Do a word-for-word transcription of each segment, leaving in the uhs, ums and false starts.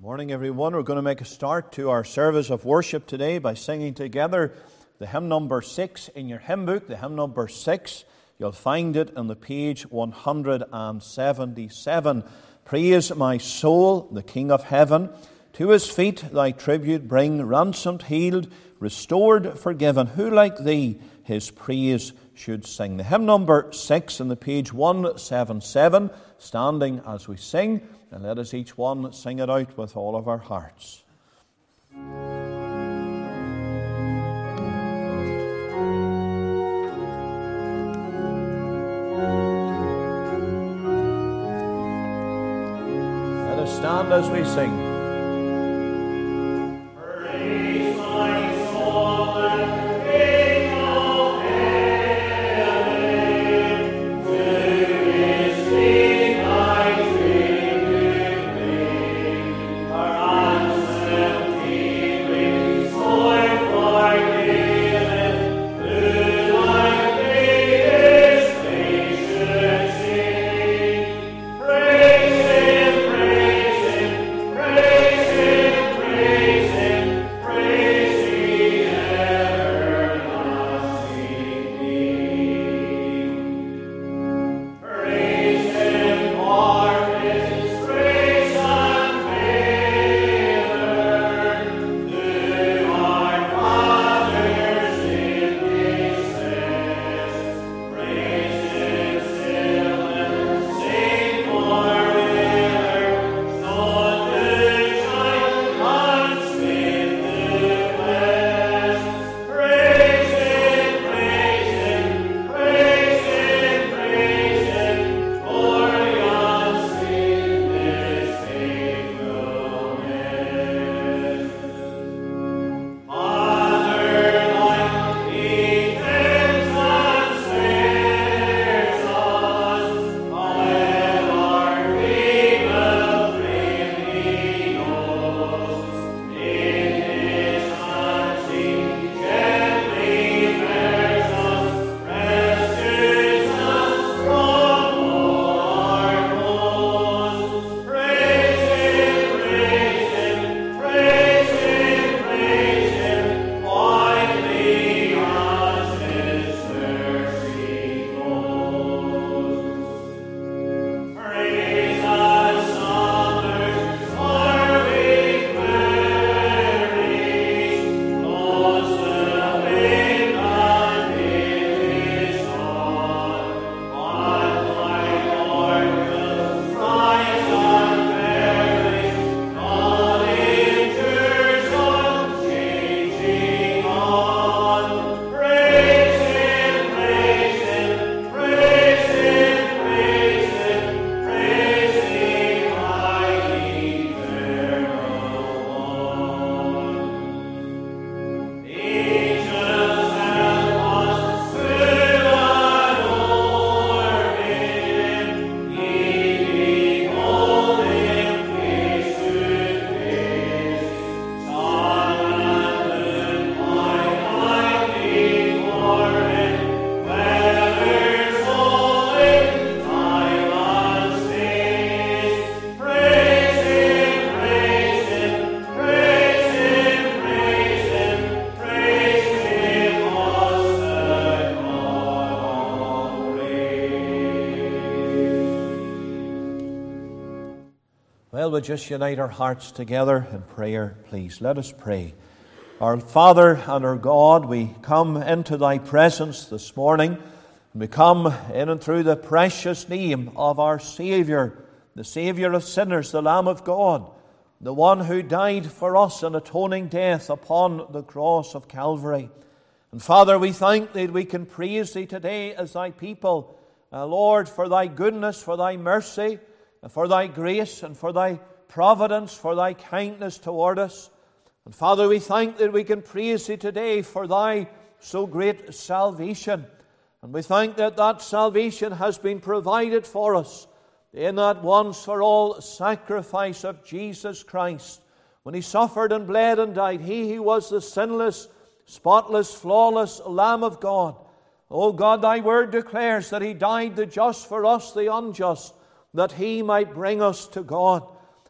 Morning, everyone. We're going to make a start to our service of worship today by singing together the hymn number six in your hymn book. The hymn number six, you'll find it on the page one hundred seventy-seven. Praise my soul, the King of heaven. To his feet thy tribute bring, ransomed, healed, restored, forgiven. Who like thee his praise should sing? The hymn number six on the page one seventy-seven, standing as we sing. And let us each one sing it out with all of our hearts. Let us stand as we sing. We'll just unite our hearts together in prayer, please. Let us pray. Our Father and our God, we come into thy presence this morning. We come in and through the precious name of our Savior, the Savior of sinners, the Lamb of God, the one who died for us an atoning death upon the cross of Calvary. And Father, we thank thee that we can praise thee today as thy people. Uh, Lord, for thy goodness, for thy mercy, and for thy grace, and for thy providence, for thy kindness toward us. And Father, we thank that we can praise thee today for thy so great salvation. And we thank that that salvation has been provided for us in that once for all sacrifice of Jesus Christ. When he suffered and bled and died, he who was the sinless, spotless, flawless Lamb of God. O God, thy word declares that he died the just for us, the unjust, that he might bring us to God.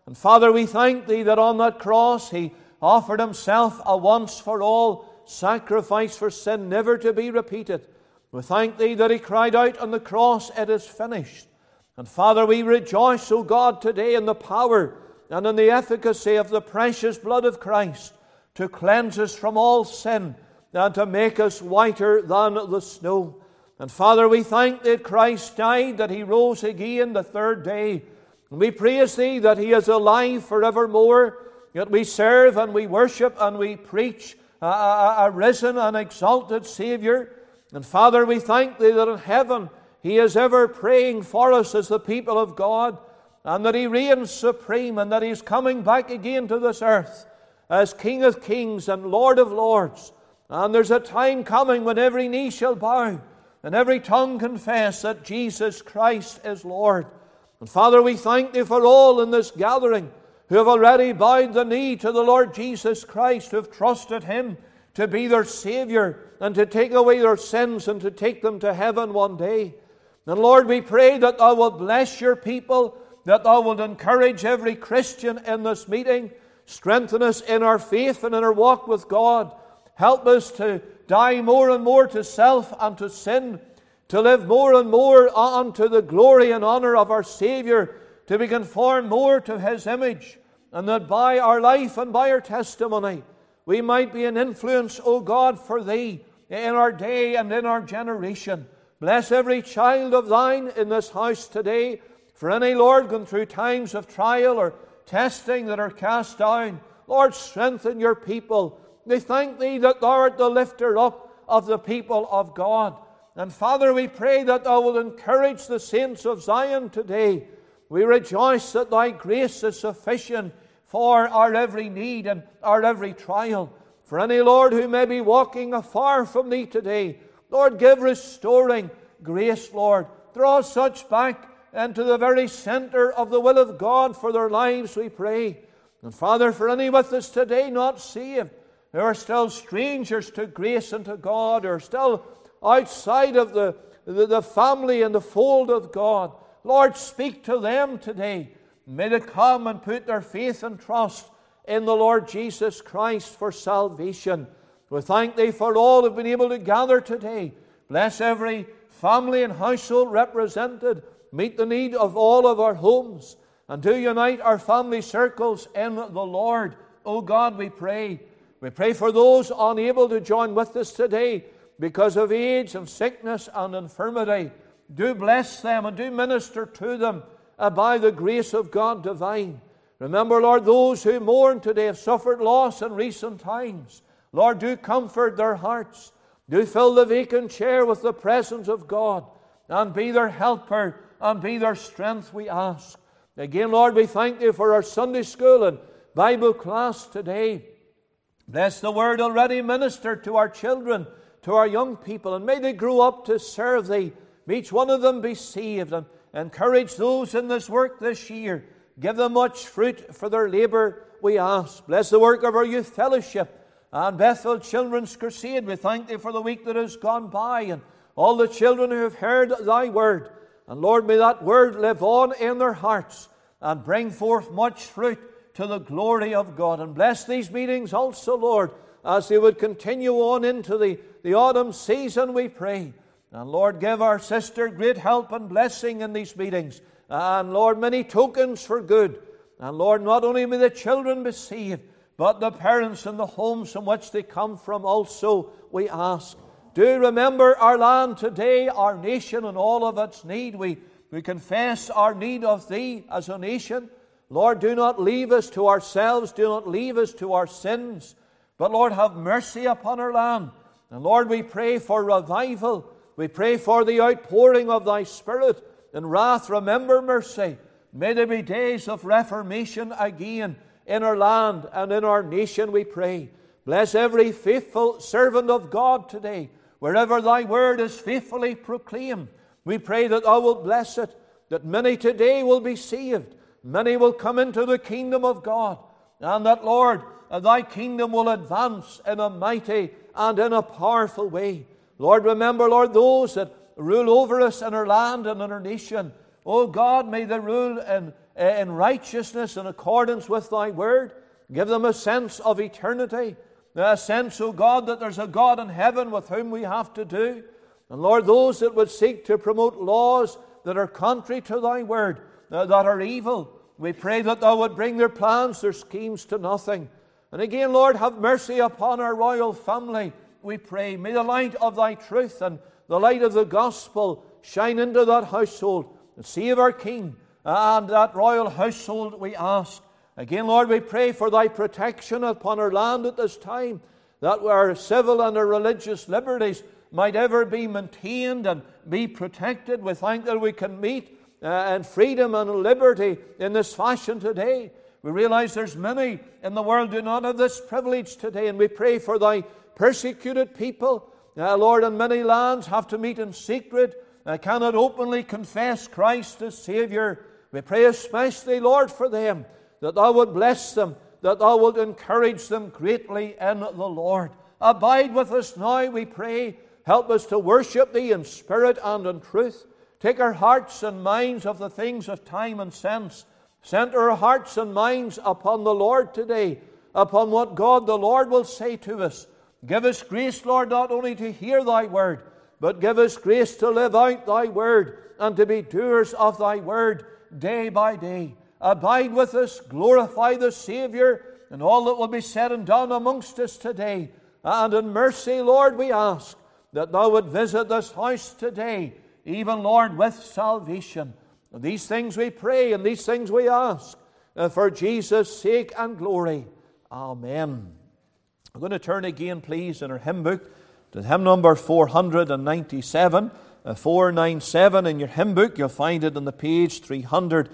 And Father, we thank Thee that on that cross He offered Himself a once-for-all sacrifice for sin, never to be repeated. We thank Thee that He cried out on the cross, "It is finished." And Father, we rejoice, O God, today in the power and in the efficacy of the precious blood of Christ to cleanse us from all sin and to make us whiter than the snow. And Father, we thank Thee that Christ died, that He rose again the third day. And we praise Thee that He is alive forevermore, that we serve and we worship and we preach a, a, a risen and exalted Saviour. And Father, we thank Thee that in heaven He is ever praying for us as the people of God, and that He reigns supreme, and that He is coming back again to this earth as King of kings and Lord of lords. And there's a time coming when every knee shall bow and every tongue confess that Jesus Christ is Lord. And Father, we thank Thee for all in this gathering who have already bowed the knee to the Lord Jesus Christ, who have trusted Him to be their Saviour and to take away their sins and to take them to heaven one day. And Lord, we pray that Thou wilt bless Your people, that Thou wilt encourage every Christian in this meeting, strengthen us in our faith and in our walk with God. Help us to die more and more to self and to sin, to live more and more unto the glory and honour of our Saviour, to be conformed more to His image, and that by our life and by our testimony we might be an influence, O God, for Thee in our day and in our generation. Bless every child of Thine in this house today. For any, Lord, going through times of trial or testing that are cast down, Lord, strengthen Your people. We thank Thee that Thou art the lifter up of the people of God. And Father, we pray that Thou wilt encourage the saints of Zion today. We rejoice that Thy grace is sufficient for our every need and our every trial. For any, Lord, who may be walking afar from Thee today, Lord, give restoring grace, Lord. Draw such back into the very center of the will of God for their lives, we pray. And Father, for any with us today not saved, who are still strangers to grace and to God, or still outside of the, the, the family and the fold of God, Lord, speak to them today. May they come and put their faith and trust in the Lord Jesus Christ for salvation. We thank Thee for all who have been able to gather today. Bless every family and household represented. Meet the need of all of our homes, and do unite our family circles in the Lord. O God, we pray. We pray for those unable to join with us today because of age and sickness and infirmity. Do bless them and do minister to them uh, by the grace of God divine. Remember, Lord, those who mourn today have suffered loss in recent times. Lord, do comfort their hearts. Do fill the vacant chair with the presence of God, and be their helper and be their strength, we ask. Again, Lord, we thank Thee for our Sunday school and Bible class today. Bless the word already ministered to our children, to our young people, and may they grow up to serve Thee. May each one of them be saved, and encourage those in this work this year. Give them much fruit for their labour, we ask. Bless the work of our youth fellowship and Bethel Children's Crusade. We thank Thee for the week that has gone by, and all the children who have heard Thy word. And Lord, may that word live on in their hearts and bring forth much fruit to the glory of God. And bless these meetings also, Lord, as they would continue on into the, the autumn season, we pray. And Lord, give our sister great help and blessing in these meetings. And Lord, many tokens for good. And Lord, not only may the children be saved, but the parents and the homes from which they come from also, we ask. Do remember our land today, our nation, and all of its need. We, we confess our need of Thee as a nation. Lord, do not leave us to ourselves. Do not leave us to our sins. But Lord, have mercy upon our land. And Lord, we pray for revival. We pray for the outpouring of Thy Spirit. In wrath, remember mercy. May there be days of reformation again in our land and in our nation, we pray. Bless every faithful servant of God today. Wherever Thy word is faithfully proclaimed, we pray that Thou wilt bless it, that many today will be saved, many will come into the kingdom of God, and that, Lord, Thy kingdom will advance in a mighty and in a powerful way. Lord, remember, Lord, those that rule over us in our land and in our nation. O God, may they rule in, in righteousness in accordance with thy word. Give them a sense of eternity, a sense, O God, that there's a God in heaven with whom we have to do. And Lord, those that would seek to promote laws that are contrary to thy word, uh, that are evil, we pray that thou would bring their plans, their schemes to nothing. And again, Lord, have mercy upon our royal family, we pray. May the light of thy truth and the light of the gospel shine into that household and save our King and that royal household, we ask. Again, Lord, we pray for thy protection upon our land at this time, that our civil and our religious liberties might ever be maintained and be protected. We thank that we can meet uh, in freedom and liberty in this fashion today. We realize there's many in the world who do not have this privilege today, and we pray for thy persecuted people. Uh, Lord, in many lands have to meet in secret, uh, cannot openly confess Christ as Savior. We pray especially, Lord, for them, that thou would bless them, that thou would encourage them greatly in the Lord. Abide with us now, we pray. Help us to worship thee in spirit and in truth. Take our hearts and minds of the things of time and sense. Center our hearts and minds upon the Lord today, upon what God the Lord will say to us. Give us grace, Lord, not only to hear thy word, but give us grace to live out thy word and to be doers of thy word day by day. Abide with us, glorify the Savior, and all that will be said and done amongst us today. And in mercy, Lord, we ask that thou would visit this house today, even, Lord, with salvation. And these things we pray, and these things we ask, and for Jesus' sake and glory. Amen. I'm going to turn again, please, in our hymn book to hymn number four ninety-seven. Uh, four ninety-seven in your hymn book. You'll find it on the page three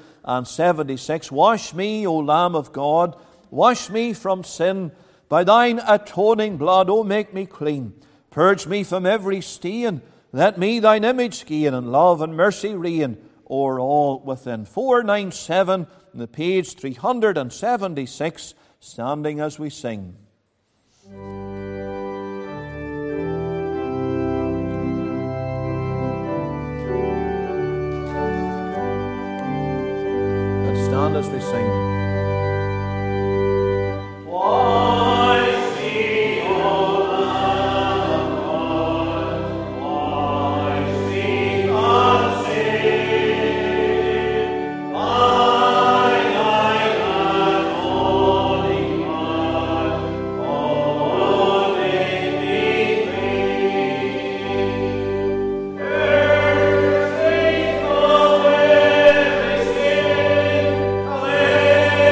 seventy-six. Wash me, O Lamb of God, wash me from sin. By thine atoning blood, O make me clean. Purge me from every stain. Let me thine image gain, and love and mercy reign o'er all within. four ninety-seven on the page three seventy-six, standing as we sing. Let's stand as we sing. Amen.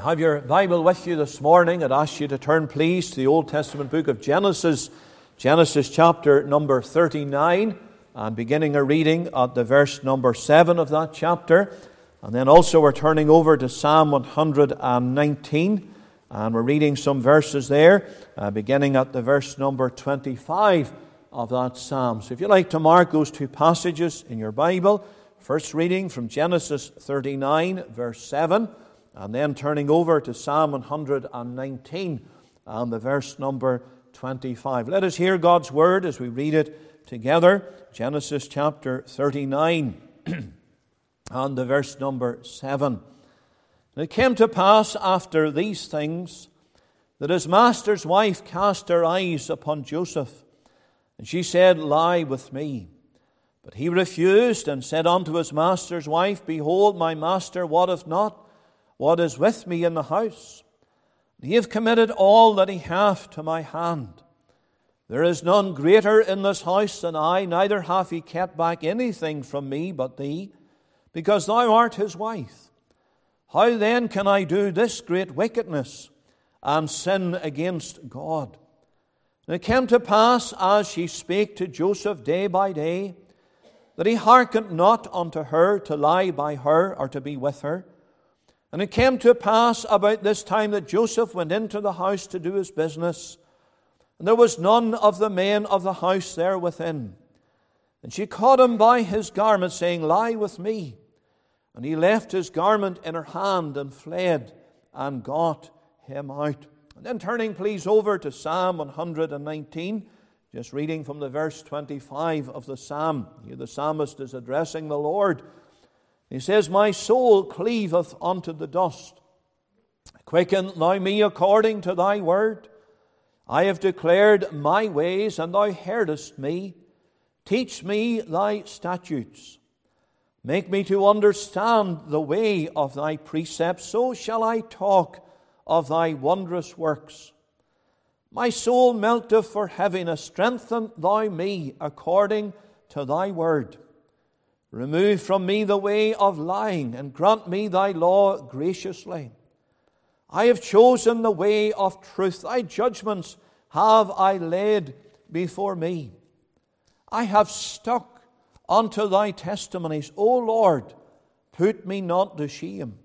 have your Bible with you this morning, I'd ask you to turn, please, to the Old Testament book of Genesis, Genesis chapter number thirty-nine, and beginning a reading at the verse number seven of that chapter. And then also we're turning over to Psalm one hundred nineteen, and we're reading some verses there, uh, beginning at the verse number twenty-five of that psalm. So if you'd like to mark those two passages in your Bible, first reading from Genesis thirty-nine, verse seven, and then turning over to Psalm one hundred nineteen and the verse number twenty-five. Let us hear God's word as we read it together. Genesis chapter thirty-nine and the verse number seven. And it came to pass after these things that his master's wife cast her eyes upon Joseph, and she said, Lie with me. But he refused and said unto his master's wife, Behold, my master wotteth not what is with me in the house. He hath committed all that he hath to my hand. There is none greater in this house than I, neither hath he kept back anything from me but thee, because thou art his wife. How then can I do this great wickedness and sin against God? And it came to pass, as she spake to Joseph day by day, that he hearkened not unto her to lie by her or to be with her. And it came to pass about this time that Joseph went into the house to do his business, and there was none of the men of the house there within. And she caught him by his garment, saying, Lie with me. And he left his garment in her hand and fled and got him out. And then turning please over to Psalm one hundred nineteen, just reading from the verse twenty-five of the psalm. Here the psalmist is addressing the Lord. He says, My soul cleaveth unto the dust. Quicken thou me according to thy word. I have declared my ways, and thou heardest me. Teach me thy statutes. Make me to understand the way of thy precepts. So shall I talk of thy wondrous works. My soul melteth for heaviness. Strengthen thou me according to thy word. Remove from me the way of lying, and grant me thy law graciously. I have chosen the way of truth. Thy judgments have I laid before me. I have stuck unto thy testimonies. O Lord, put me not to shame.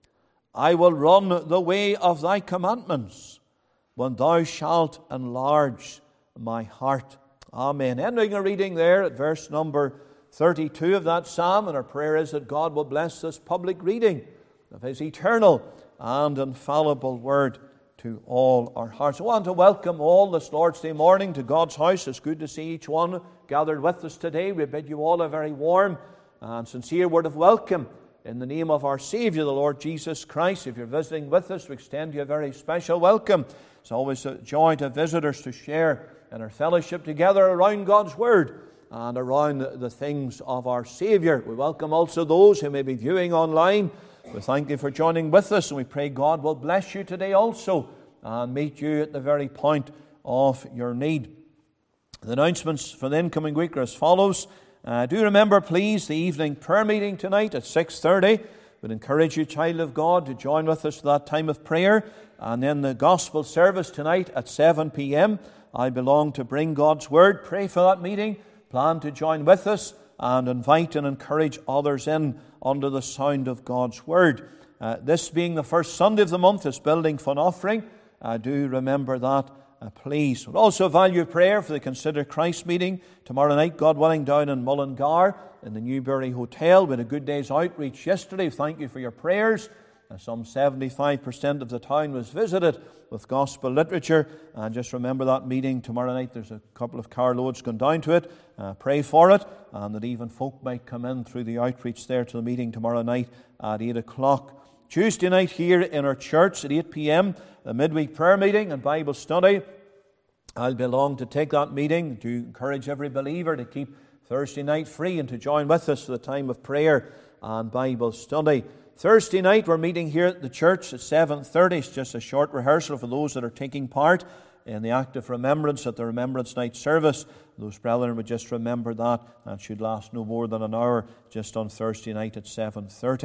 I will run the way of thy commandments, when thou shalt enlarge my heart. Amen. Ending a reading there at verse number thirty-two of that psalm, and our prayer is that God will bless this public reading of his eternal and infallible word to all our hearts. I want to welcome all this Lord's Day morning to God's house. It's good to see each one gathered with us today. We bid you all a very warm and sincere word of welcome in the name of our Savior, the Lord Jesus Christ. If you're visiting with us, we extend you a very special welcome. It's always a joy to visitors to share in our fellowship together around God's word and around the things of our Savior. We welcome also those who may be viewing online. We thank you for joining with us, and we pray God will bless you today also and meet you at the very point of your need. The announcements for the incoming week are as follows. Uh, do remember, please, the evening prayer meeting tonight at six thirty. We'd encourage you, child of God, to join with us for that time of prayer. And then the gospel service tonight at seven p.m. I belong to Bring God's Word. Pray for that meeting. Plan to join with us and invite and encourage others in under the sound of God's Word. Uh, this being the first Sunday of the month is Building Fund Offering. Uh, do remember that, uh, please. We'd also value prayer for the Consider Christ meeting tomorrow night, God willing, down in Mullingar in the Newbury Hotel. We had a good day's outreach yesterday. Thank you for your prayers. Uh, some seventy-five percent of the town was visited with gospel literature. And just remember that meeting tomorrow night. There's a couple of carloads going down to it. Uh, pray for it, and that even folk might come in through the outreach there to the meeting tomorrow night at eight o'clock. Tuesday night here in our church at eight p.m, the midweek prayer meeting and Bible study. I'll be along to take that meeting to encourage every believer to keep Thursday night free and to join with us for the time of prayer and Bible study. Thursday night we're meeting here at the church at seven thirty. It's just a short rehearsal for those that are taking part in the act of remembrance at the Remembrance Night service. Those brethren would just remember that. That should last no more than an hour just on Thursday night at seven thirty.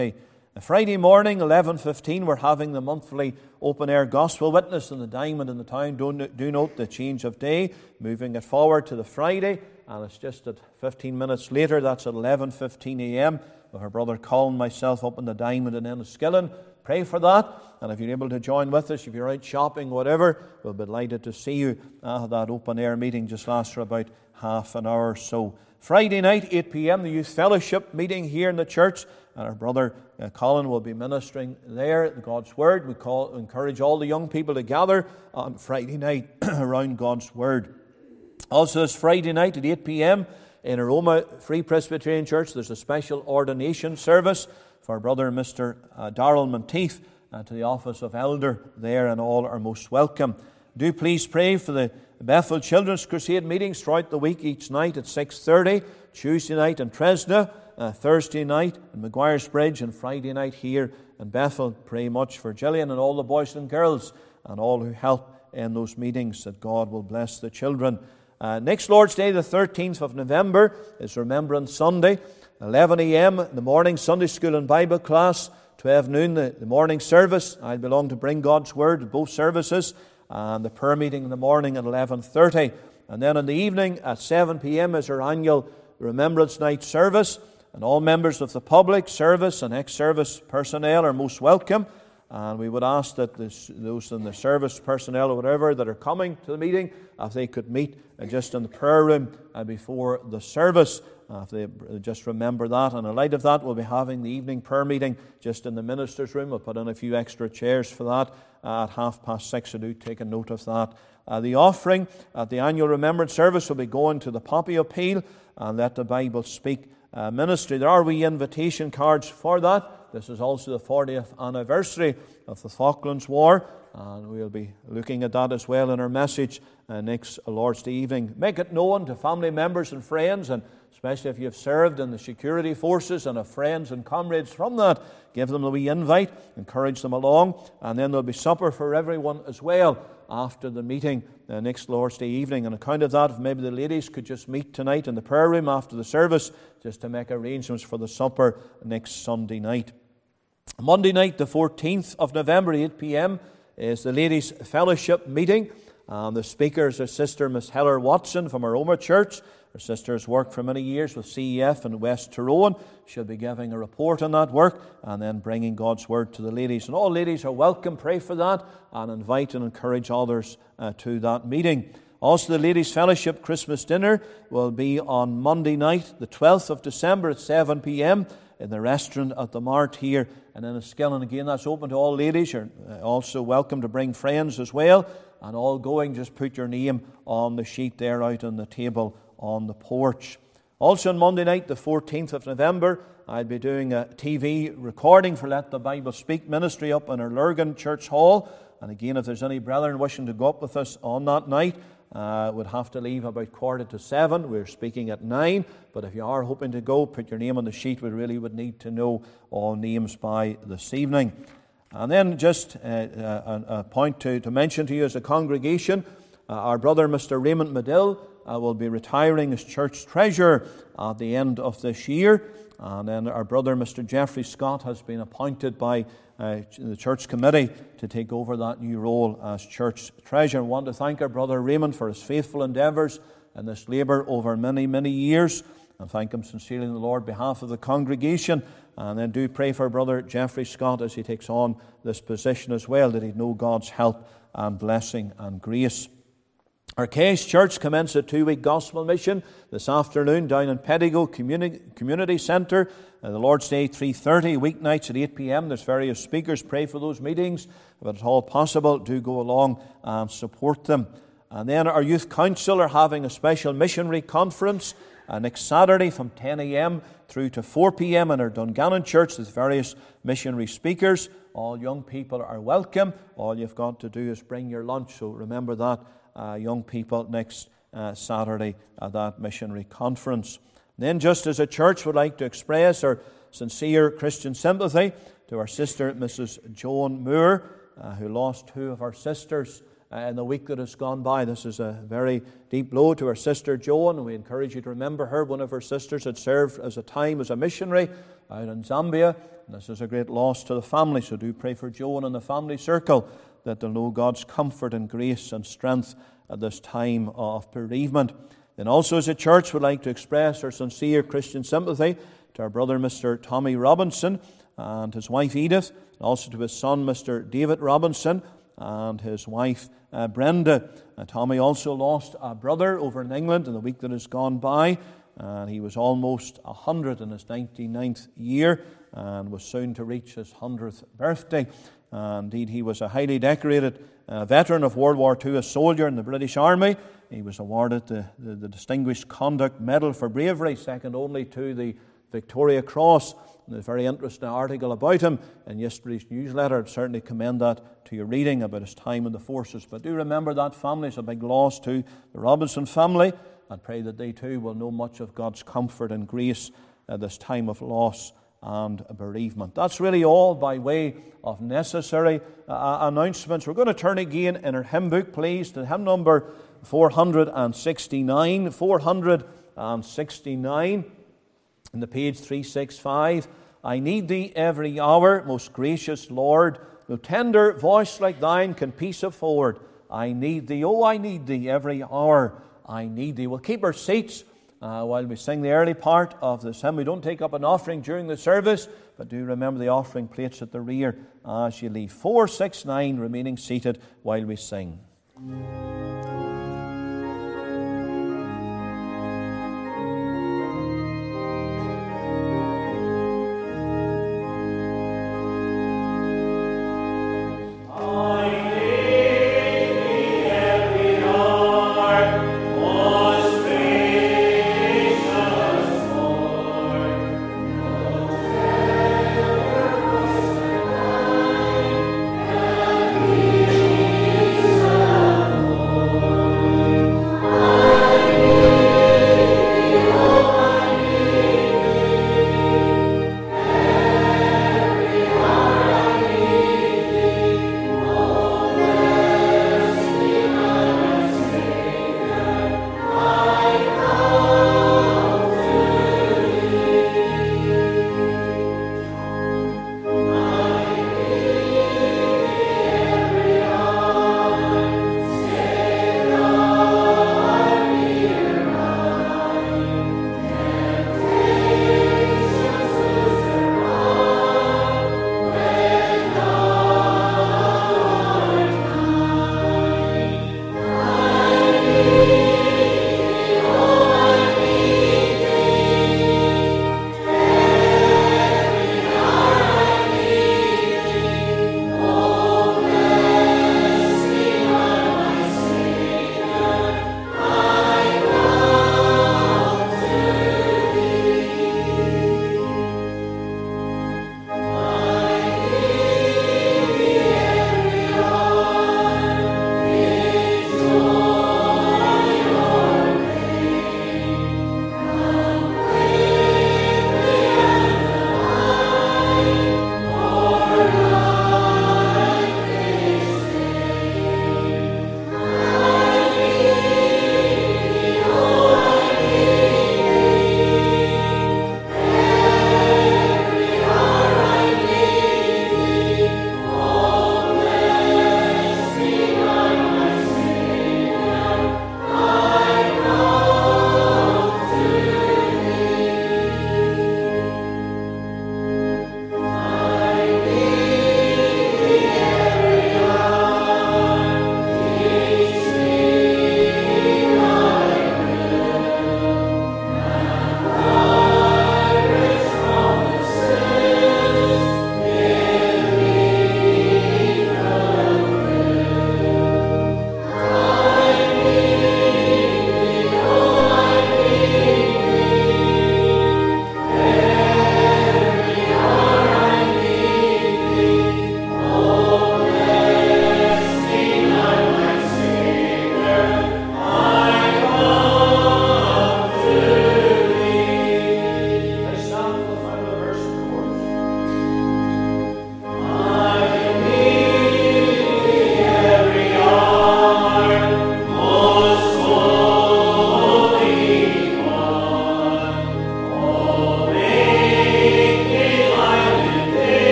Friday morning, eleven fifteen, we're having the monthly open-air gospel witness in the Diamond in the town. Do, do note the change of day, moving it forward to the Friday, and it's just at fifteen minutes later. That's at eleven fifteen a m with our brother Colin, myself up in the Diamond in Enniskillen. Pray for that, and if you're able to join with us, if you're out shopping, whatever, we'll be delighted to see you. Uh, that open-air meeting just lasts for about half an hour or so. Friday night, eight p m, the Youth Fellowship meeting here in the church, and our brother uh, Colin will be ministering there, God's Word. We call, encourage all the young people to gather on Friday night around God's Word. Also, this Friday night at eight p m in Aroma Free Presbyterian Church, there's a special ordination service for our brother Mister Uh, Darrell Monteith uh, to the office of elder there, and all are most welcome. Do please pray for the Bethel Children's Crusade meetings throughout the week, each night at six thirty, Tuesday night in Tresna, uh, Thursday night in Maguire's Bridge, and Friday night here in Bethel. Pray much for Gillian and all the boys and girls and all who help in those meetings, that God will bless the children. Uh, next Lord's Day, the thirteenth of November, is Remembrance Sunday. eleven a m in the morning, Sunday school and Bible class. twelve noon, the, the morning service. I belong to Bring God's Word at both services. And the prayer meeting in the morning at eleven thirty. And then in the evening at seven p m is our annual Remembrance Night service. And all members of the public, service and ex-service personnel are most welcome. And we would ask that this, those in the service personnel or whatever that are coming to the meeting, if they could meet just in the prayer room before the service, if they just remember that. And in light of that, we'll be having the evening prayer meeting just in the minister's room. We'll put in a few extra chairs for that at half past six, so do take a note of that. Uh, the offering at the annual Remembrance service will be going to the Poppy Appeal and Let the Bible Speak uh, ministry. There are wee invitation cards for that. This is also the fortieth anniversary of the Falklands War, and we'll be looking at that as well in our message uh, next Lord's Day evening. Make it known to family members and friends, and especially if you've served in the security forces and have friends and comrades from that, give them a wee invite, encourage them along, and then there'll be supper for everyone as well after the meeting uh, next Lord's Day evening. On account of that, if maybe the ladies could just meet tonight in the prayer room after the service, just to make arrangements for the supper next Sunday night. Monday night, the fourteenth of November, eight p m, is the Ladies' Fellowship meeting. And the speaker is our sister, Miss Heller Watson from Aroma Church. Her sister has worked for many years with C E F in West Tyrone. She'll be giving a report on that work and then bringing God's Word to the ladies. And all ladies are welcome. Pray for that and invite and encourage others uh, to that meeting. Also, the Ladies' Fellowship Christmas dinner will be on Monday night, the twelfth of December at seven p m in the restaurant at the Mart here in Enniskillen. Again, that's open to all ladies. You're also welcome to bring friends as well. And all going, just put your name on the sheet there out on the table on the porch. Also on Monday night, the fourteenth of November, I'll be doing a T V recording for Let the Bible Speak ministry up in our Lurgan Church Hall. And again, if there's any brethren wishing to go up with us on that night, uh, would have to leave about quarter to seven. We're speaking at nine. But if you are hoping to go, put your name on the sheet. We really would need to know all names by this evening. And then just uh, a, a point to, to mention to you as a congregation, uh, our brother Mister Raymond Medill uh, will be retiring as church treasurer at the end of this year. And then our brother Mister Jeffrey Scott has been appointed by uh, the church committee to take over that new role as church treasurer. I want to thank our brother Raymond for his faithful endeavours in this labour over many, many years, and thank him sincerely in the Lord behalf of the congregation. And then do pray for brother Jeffrey Scott as he takes on this position as well, that he'd know God's help and blessing and grace. Our Case Church commenced a two-week gospel mission this afternoon down in Pedigo Community, Community Centre. Uh, the Lord's Day, three thirty, weeknights at eight p m. There's various speakers. Pray for those meetings. If at all possible, do go along and support them. And then our Youth Council are having a special missionary conference uh, next Saturday from ten a m through to four p m in our Dungannon Church with various missionary speakers. All young people are welcome. All you've got to do is bring your lunch. So remember that, uh, young people, next uh, Saturday at that missionary conference. And then just as a church would like to express our sincere Christian sympathy to our sister, Missus Joan Moore, uh, who lost two of our sisters uh, in the week that has gone by. This is a very deep blow to our sister Joan, and we encourage you to remember her. One of her sisters had served as a time as a missionary out in Zambia, and this is a great loss to the family. So do pray for Joan and the family circle, that they'll know God's comfort and grace and strength at this time of bereavement. Then also as a church, we'd like to express our sincere Christian sympathy to our brother Mister Tommy Robinson and his wife Edith, and also to his son Mister David Robinson and his wife uh, Brenda. And Tommy also lost a brother over in England in the week that has gone by, and he was almost a hundred in his ninety-ninth year and was soon to reach his hundredth birthday. Uh, indeed, he was a highly decorated uh, veteran of World War Two, a soldier in the British Army. He was awarded the, the, the Distinguished Conduct Medal for Bravery, second only to the Victoria Cross. And there's a very interesting article about him in yesterday's newsletter. I'd certainly commend that to your reading about his time in the forces. But do remember that family is a big loss to the Robinson family. I pray that they too will know much of God's comfort and grace at this time of loss and bereavement. That's really all by way of necessary uh, announcements. We're going to turn again in our hymn book, please, to hymn number four hundred sixty-nine. four hundred sixty-nine in the page three sixty-five. I need thee every hour, most gracious Lord. No tender voice like thine can peace afford. I need thee, oh, I need thee every hour. I need thee. We'll keep our seats Uh, while we sing the early part of this hymn. We don't take up an offering during the service, but do remember the offering plates at the rear as you leave. four sixty-nine, remaining seated while we sing. Lord.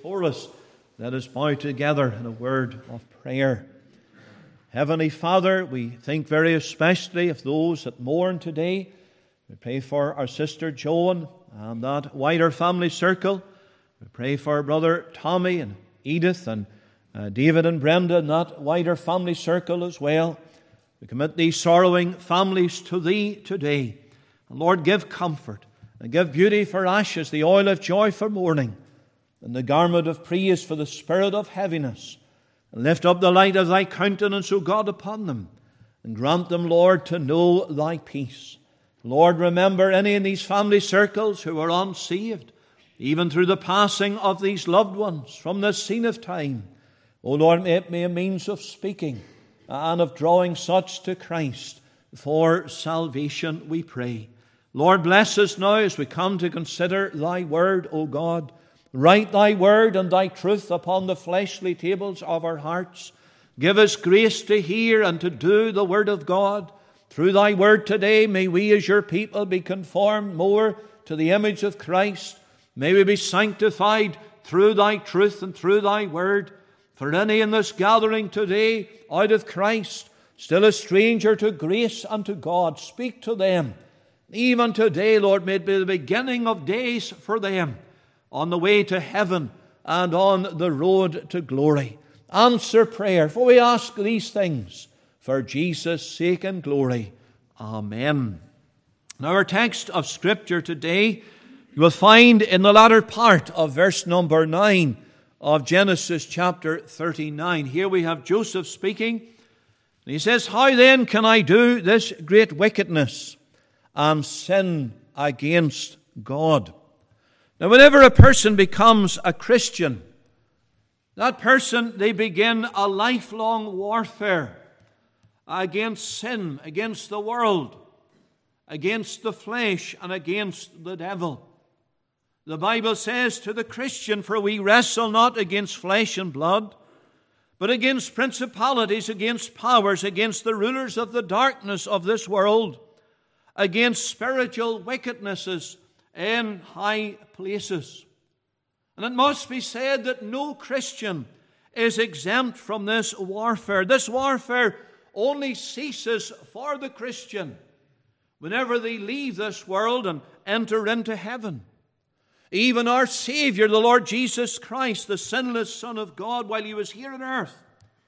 before us, let us bow together in a word of prayer. Heavenly Father, we think very especially of those that mourn today. We pray for our sister Joan and that wider family circle. We pray for Brother Tommy and Edith and uh, David and Brenda and that wider family circle as well. We commit these sorrowing families to Thee today. And Lord, give comfort and give beauty for ashes, the oil of joy for mourning, and the garment of praise for the spirit of heaviness. And lift up the light of Thy countenance, O God, upon them, and grant them, Lord, to know Thy peace. Lord, remember any in these family circles who are unsaved, even through the passing of these loved ones from this scene of time. O Lord, may it be a means of speaking and of drawing such to Christ for salvation, we pray. Lord, bless us now as we come to consider Thy word, O God. Write Thy word and Thy truth upon the fleshly tables of our hearts. Give us grace to hear and to do the word of God. Through Thy word today, may we as Your people be conformed more to the image of Christ. May we be sanctified through Thy truth and through Thy word. For any in this gathering today, out of Christ, still a stranger to grace and to God, speak to them. Even today, Lord, may it be the beginning of days for them on the way to heaven and on the road to glory. Answer prayer, for we ask these things for Jesus' sake and glory. Amen. Now our text of Scripture today you will find in the latter part of verse number nine of Genesis chapter thirty-nine. Here we have Joseph speaking. And he says, "How then can I do this great wickedness and sin against God?" Now, whenever a person becomes a Christian, that person, they begin a lifelong warfare against sin, against the world, against the flesh, and against the devil. The Bible says to the Christian, "For we wrestle not against flesh and blood, but against principalities, against powers, against the rulers of the darkness of this world, against spiritual wickednesses in high places." And it must be said that no Christian is exempt from this warfare. This warfare only ceases for the Christian whenever they leave this world and enter into heaven. Even our Savior, the Lord Jesus Christ, the sinless Son of God, while He was here on earth,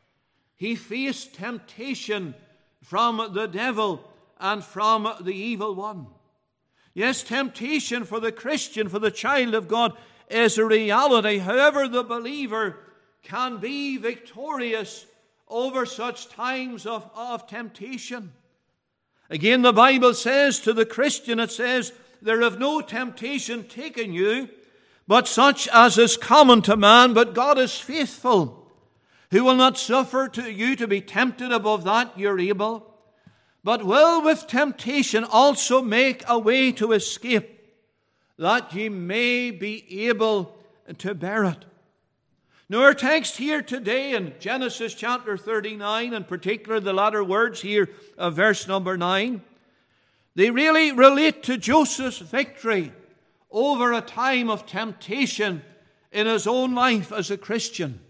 He faced temptation from the devil and from the evil one. Yes, temptation for the Christian, for the child of God, is a reality. However, the believer can be victorious over such times of, of temptation. Again, the Bible says to the Christian, it says, "There have no temptation taken you, but such as is common to man, but God is faithful, who will not suffer to you to be tempted above that you're able, but will with temptation also make a way to escape, that ye may be able to bear it." Now our text here today in Genesis chapter thirty-nine, in particular the latter words here of verse number nine, they really relate to Joseph's victory over a time of temptation in his own life as a Christian.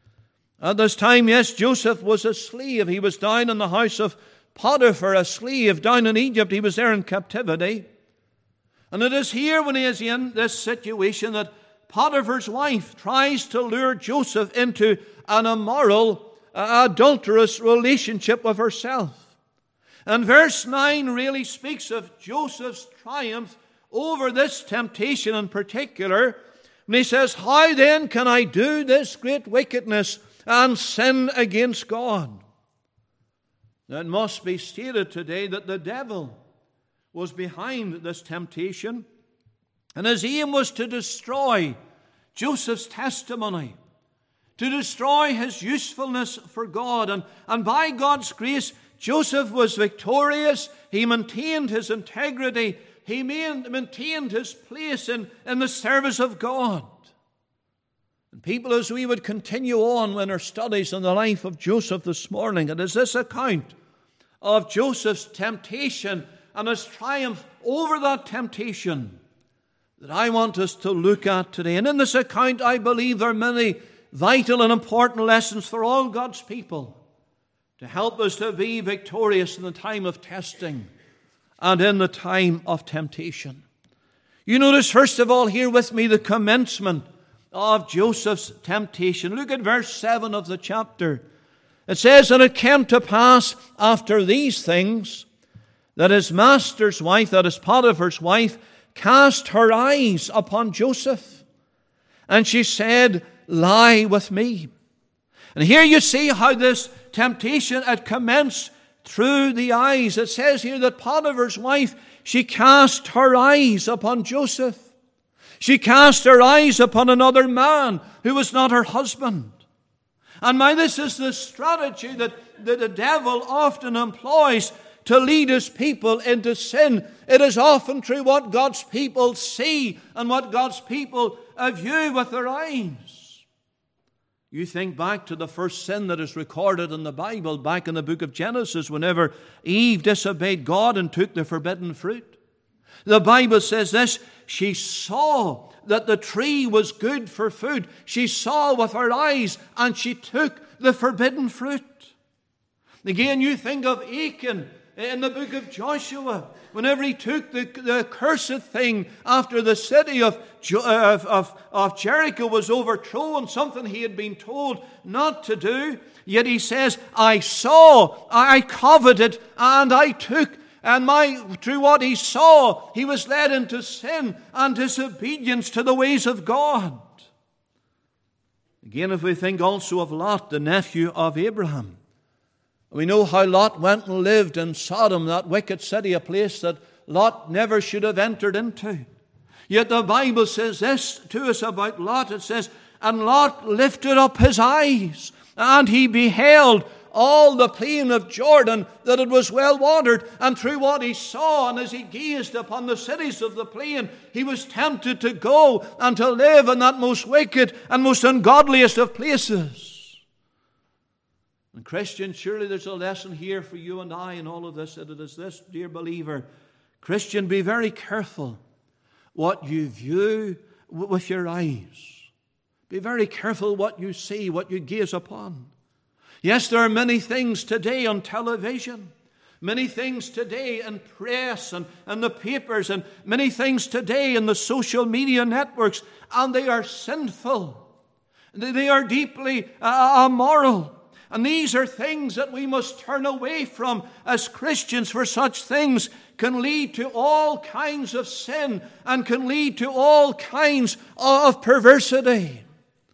At this time, yes, Joseph was a slave. He was down in the house of Potiphar, a slave down in Egypt. He was there in captivity. And it is here when he is in this situation that Potiphar's wife tries to lure Joseph into an immoral, uh, adulterous relationship with herself. And verse nine really speaks of Joseph's triumph over this temptation in particular. And he says, "How then can I do this great wickedness and sin against God?" Now it must be stated today that the devil was behind this temptation, and his aim was to destroy Joseph's testimony, to destroy his usefulness for God. And, and by God's grace, Joseph was victorious. He maintained his integrity. He maintained his place in, in the service of God. And people, as we would continue on in our studies on the life of Joseph this morning, it is this account of Joseph's temptation and his triumph over that temptation that I want us to look at today. And in this account, I believe there are many vital and important lessons for all God's people to help us to be victorious in the time of testing and in the time of temptation. You notice, first of all, here with me, the commencement of Joseph's temptation. Look at verse seven of the chapter. It says, "And it came to pass after these things that his master's wife," that is Potiphar's wife, "cast her eyes upon Joseph. And she said, Lie with me." And here you see how this temptation had commenced through the eyes. It says here that Potiphar's wife, she cast her eyes upon Joseph. She cast her eyes upon another man who was not her husband. And my, this is the strategy that, that the devil often employs to lead his people into sin. It is often true what God's people see and what God's people view with their eyes. You think back to the first sin that is recorded in the Bible, back in the book of Genesis, whenever Eve disobeyed God and took the forbidden fruit. The Bible says this, she saw that the tree was good for food. She saw with her eyes and she took the forbidden fruit. Again, you think of Achan in the book of Joshua, whenever he took the, the cursed thing after the city of, of, of, of Jericho was overthrown, something he had been told not to do. Yet he says, I saw, I coveted, and I took. And my, through what he saw, he was led into sin and disobedience to the ways of God. Again, if we think also of Lot, the nephew of Abraham, we know how Lot went and lived in Sodom, that wicked city, a place that Lot never should have entered into. Yet the Bible says this to us about Lot. It says, and Lot lifted up his eyes, and he beheld all the plain of Jordan, that it was well watered. And through what he saw, and as he gazed upon the cities of the plain, he was tempted to go and to live in that most wicked and most ungodliest of places. And Christian, surely there's a lesson here for you and I in all of this, and it is this, dear believer. Christian, be very careful what you view with your eyes. Be very careful what you see, what you gaze upon. Yes, there are many things today on television, many things today in press and, and the papers, and many things today in the social media networks, and they are sinful. They, they are deeply uh, immoral. And these are things that we must turn away from as Christians, for such things can lead to all kinds of sin and can lead to all kinds of perversity.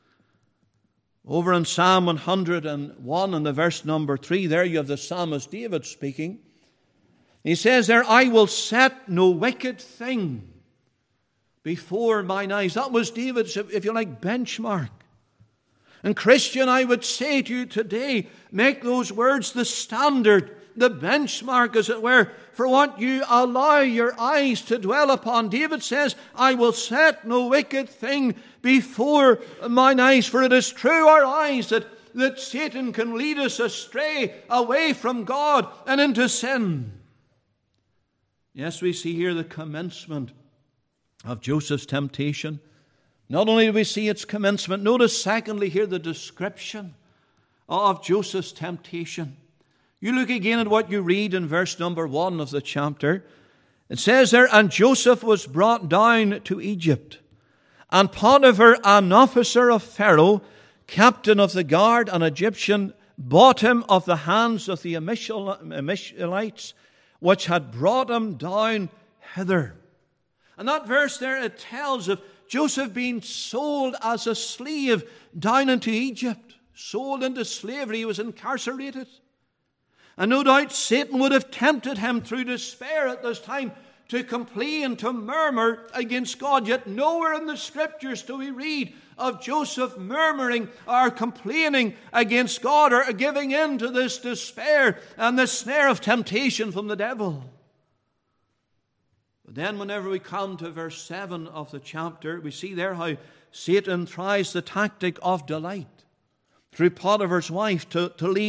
Over in Psalm one hundred one, in the verse number three, there you have the psalmist David speaking. He says there, I will set no wicked thing before mine eyes. That was David's, if you like, benchmark. And Christian, I would say to you today, make those words the standard, the benchmark, as it were, for what you allow your eyes to dwell upon. David says, I will set no wicked thing before mine eyes, for it is through our eyes that, that Satan can lead us astray away from God and into sin. Yes, we see here the commencement of Joseph's temptation. Not only do we see its commencement, notice secondly here the description of Joseph's temptation. You look again at what you read in verse number one of the chapter. It says there, and Joseph was brought down to Egypt, and Potiphar, an officer of Pharaoh, captain of the guard, an Egyptian, bought him of the hands of the Ishmaelites, which had brought him down hither. And that verse there, it tells of Joseph being sold as a slave down into Egypt, sold into slavery. He was incarcerated. And no doubt Satan would have tempted him through despair at this time to complain, to murmur against God. Yet nowhere in the Scriptures do we read of Joseph murmuring or complaining against God or giving in to this despair and this snare of temptation from the devil. But then whenever we come to verse seven of the chapter, we see there how Satan tries the tactic of delight through Potiphar's wife to, to lead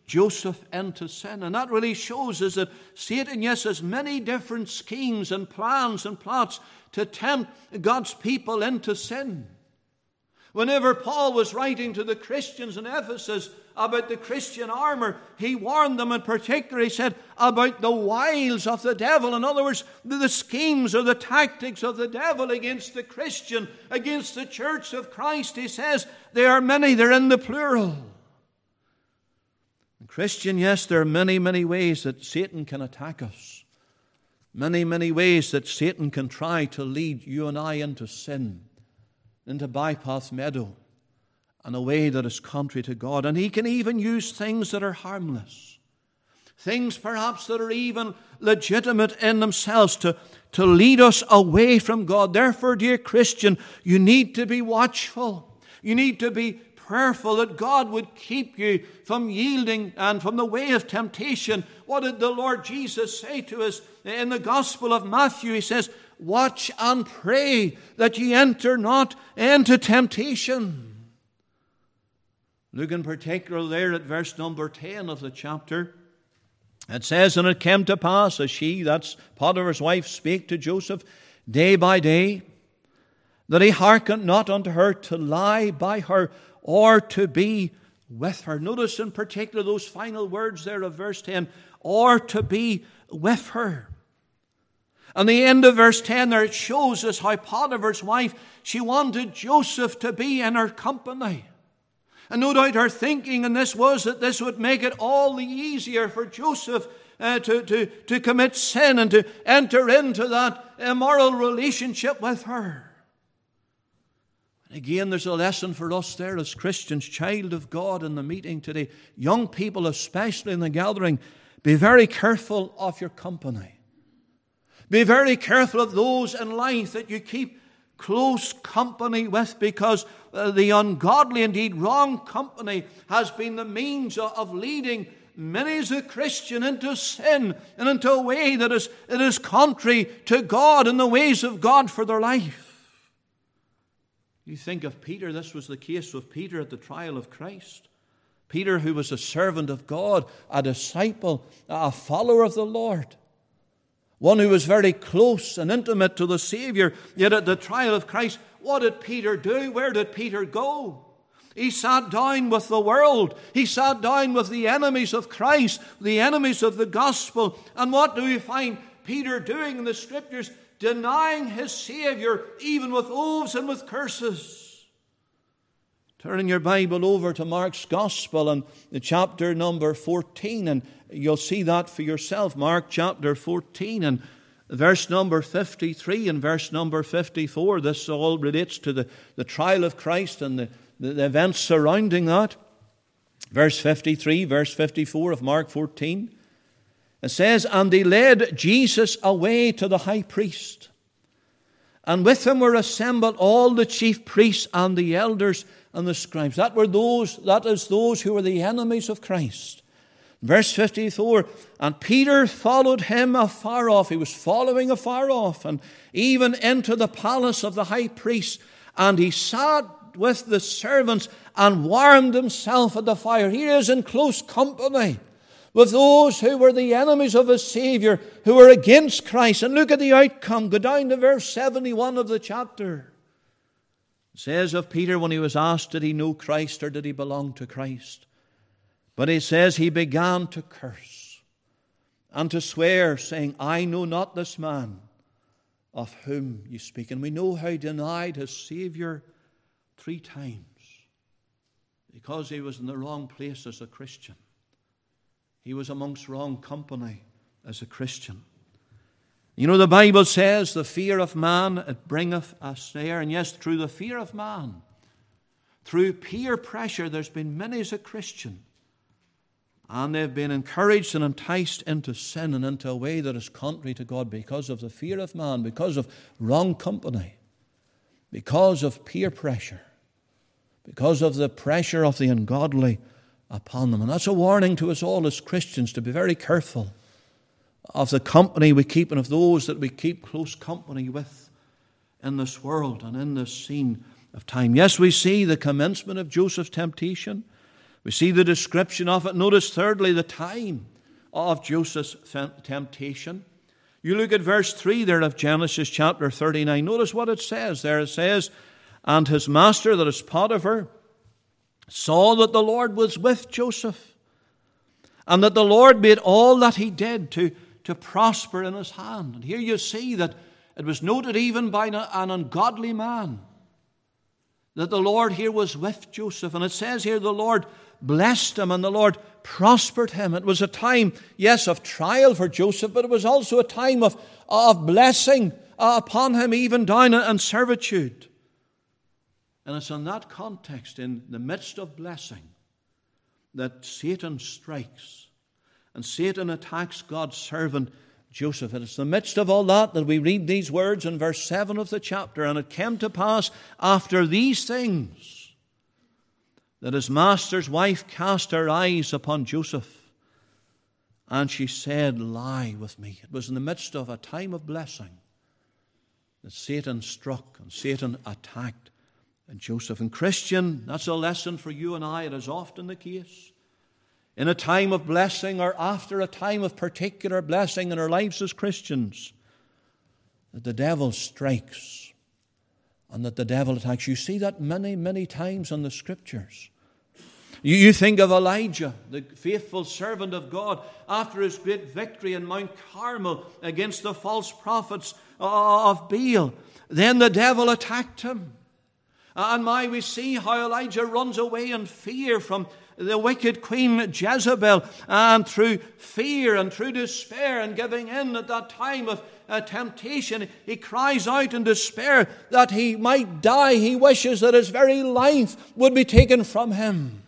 Joseph into sin. And that really shows us that Satan, yes, has many different schemes and plans and plots to tempt God's people into sin. Whenever Paul was writing to the Christians in Ephesus about the Christian armor, he warned them in particular, he said, about the wiles of the devil. In other words, the schemes or the tactics of the devil against the Christian, against the church of Christ. He says, they are many, they're in the plural. Christian, yes, there are many, many ways that Satan can attack us. Many, many ways that Satan can try to lead you and I into sin, into Bypass Meadow, in a way that is contrary to God. And he can even use things that are harmless, things perhaps that are even legitimate in themselves to, to lead us away from God. Therefore, dear Christian, you need to be watchful. You need to be prayerful that God would keep you from yielding and from the way of temptation. What did the Lord Jesus say to us in the Gospel of Matthew? He says, watch and pray that ye enter not into temptation. Look in particular there at verse number ten of the chapter. It says, and it came to pass as she, that's Potiphar's wife, spake to Joseph day by day, that he hearkened not unto her to lie by her, or to be with her. Notice in particular those final words there of verse ten, or to be with her. And the end of verse ten there, it shows us how Potiphar's wife, she wanted Joseph to be in her company. And no doubt her thinking in this was that this would make it all the easier for Joseph uh, to, to, to commit sin and to enter into that immoral relationship with her. Again, there's a lesson for us there as Christians, child of God in the meeting today. Young people, especially in the gathering, be very careful of your company. Be very careful of those in life that you keep close company with, because uh, the ungodly, indeed wrong company, has been the means of, of leading many as a Christian into sin and into a way that is, that is contrary to God and the ways of God for their life. You think of Peter, this was the case with Peter at the trial of Christ. Peter, who was a servant of God, a disciple, a follower of the Lord, one who was very close and intimate to the Savior, yet at the trial of Christ, what did Peter do? Where did Peter go? He sat down with the world. He sat down with the enemies of Christ, the enemies of the gospel. And what do we find Peter doing in the Scriptures? Denying his Savior, even with oaths and with curses. Turning your Bible over to Mark's Gospel and the chapter number fourteen, and you'll see that for yourself. Mark chapter fourteen and verse number fifty-three and verse number fifty-four. This all relates to the, the trial of Christ and the, the, the events surrounding that. Verse fifty-three, verse fifty-four of Mark fourteen. It says, and they led Jesus away to the high priest, and with him were assembled all the chief priests and the elders and the scribes. That were those, that is those who were the enemies of Christ. Verse fifty-four, and Peter followed him afar off. He was following afar off, and even into the palace of the high priest. And he sat with the servants and warmed himself at the fire. He is in close company with those who were the enemies of his Savior, who were against Christ. And look at the outcome. Go down to verse seventy-one of the chapter. It says of Peter, when he was asked, did he know Christ or did he belong to Christ? But it says he began to curse and to swear, saying, I know not this man of whom you speak. And we know how he denied his Savior three times because he was in the wrong place as a Christian. He was amongst wrong company as a Christian. You know, the Bible says, the fear of man, it bringeth a snare. And yes, through the fear of man, through peer pressure, there's been many as a Christian. And they've been encouraged and enticed into sin and into a way that is contrary to God because of the fear of man, because of wrong company, because of peer pressure, because of the pressure of the ungodly upon them. And that's a warning to us all as Christians to be very careful of the company we keep and of those that we keep close company with in this world and in this scene of time. Yes, we see the commencement of Joseph's temptation. We see the description of it. Notice thirdly the time of Joseph's temptation. You look at verse three there of Genesis chapter thirty-nine. Notice what it says there. It says, and his master, that is Potiphar, saw that the Lord was with Joseph, and that the Lord made all that he did to, to prosper in his hand. And here you see that it was noted even by an ungodly man that the Lord here was with Joseph. And it says here the Lord blessed him and the Lord prospered him. It was a time, yes, of trial for Joseph, but it was also a time of, of blessing upon him, even down in servitude. And it's in that context, in the midst of blessing, that Satan strikes and Satan attacks God's servant Joseph. And it's in the midst of all that that we read these words in verse seven of the chapter. And it came to pass after these things that his master's wife cast her eyes upon Joseph, and she said, lie with me. It was in the midst of a time of blessing that Satan struck and Satan attacked Joseph. And Christian, that's a lesson for you and I. It is often the case. In a time of blessing or after a time of particular blessing in our lives as Christians, that the devil strikes and that the devil attacks. You see that many, many times in the Scriptures. You, you think of Elijah, the faithful servant of God, after his great victory in Mount Carmel against the false prophets of Baal. Then the devil attacked him. And my, we see how Elijah runs away in fear from the wicked Queen Jezebel, and through fear and through despair and giving in at that time of uh, temptation, he cries out in despair that he might die. He wishes that his very life would be taken from him.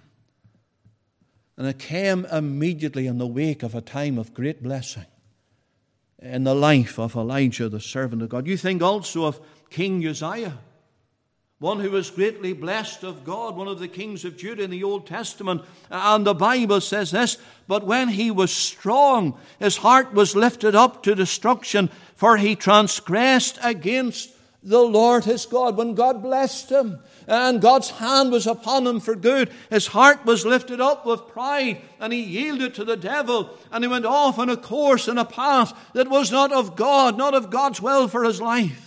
And it came immediately in the wake of a time of great blessing in the life of Elijah, the servant of God. You think also of King Uzziah, one who was greatly blessed of God, one of the kings of Judah in the Old Testament. And the Bible says this, but when he was strong, his heart was lifted up to destruction, for he transgressed against the Lord his God. When God blessed him and God's hand was upon him for good, his heart was lifted up with pride, and he yielded to the devil, and he went off on a course and a path that was not of God, not of God's will for his life.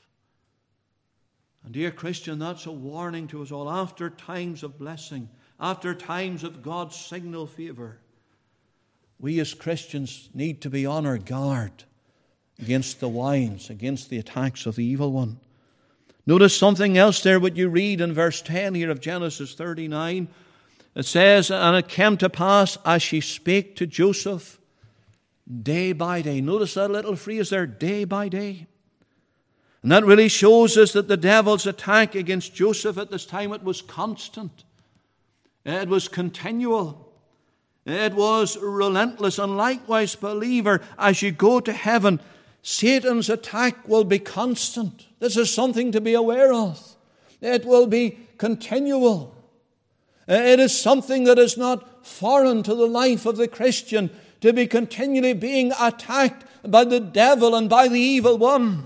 And dear Christian, that's a warning to us all. After times of blessing, after times of God's signal favor, we as Christians need to be on our guard against the wiles, against the attacks of the evil one. Notice something else there, what you read in verse ten here of Genesis thirty-nine. It says, and it came to pass as she spake to Joseph day by day. Notice that little phrase there, day by day. And that really shows us that the devil's attack against Joseph at this time, it was constant. It was continual. It was relentless. And likewise, believer, as you go to heaven, Satan's attack will be constant. This is something to be aware of. It will be continual. It is something that is not foreign to the life of the Christian, to be continually being attacked by the devil and by the evil one.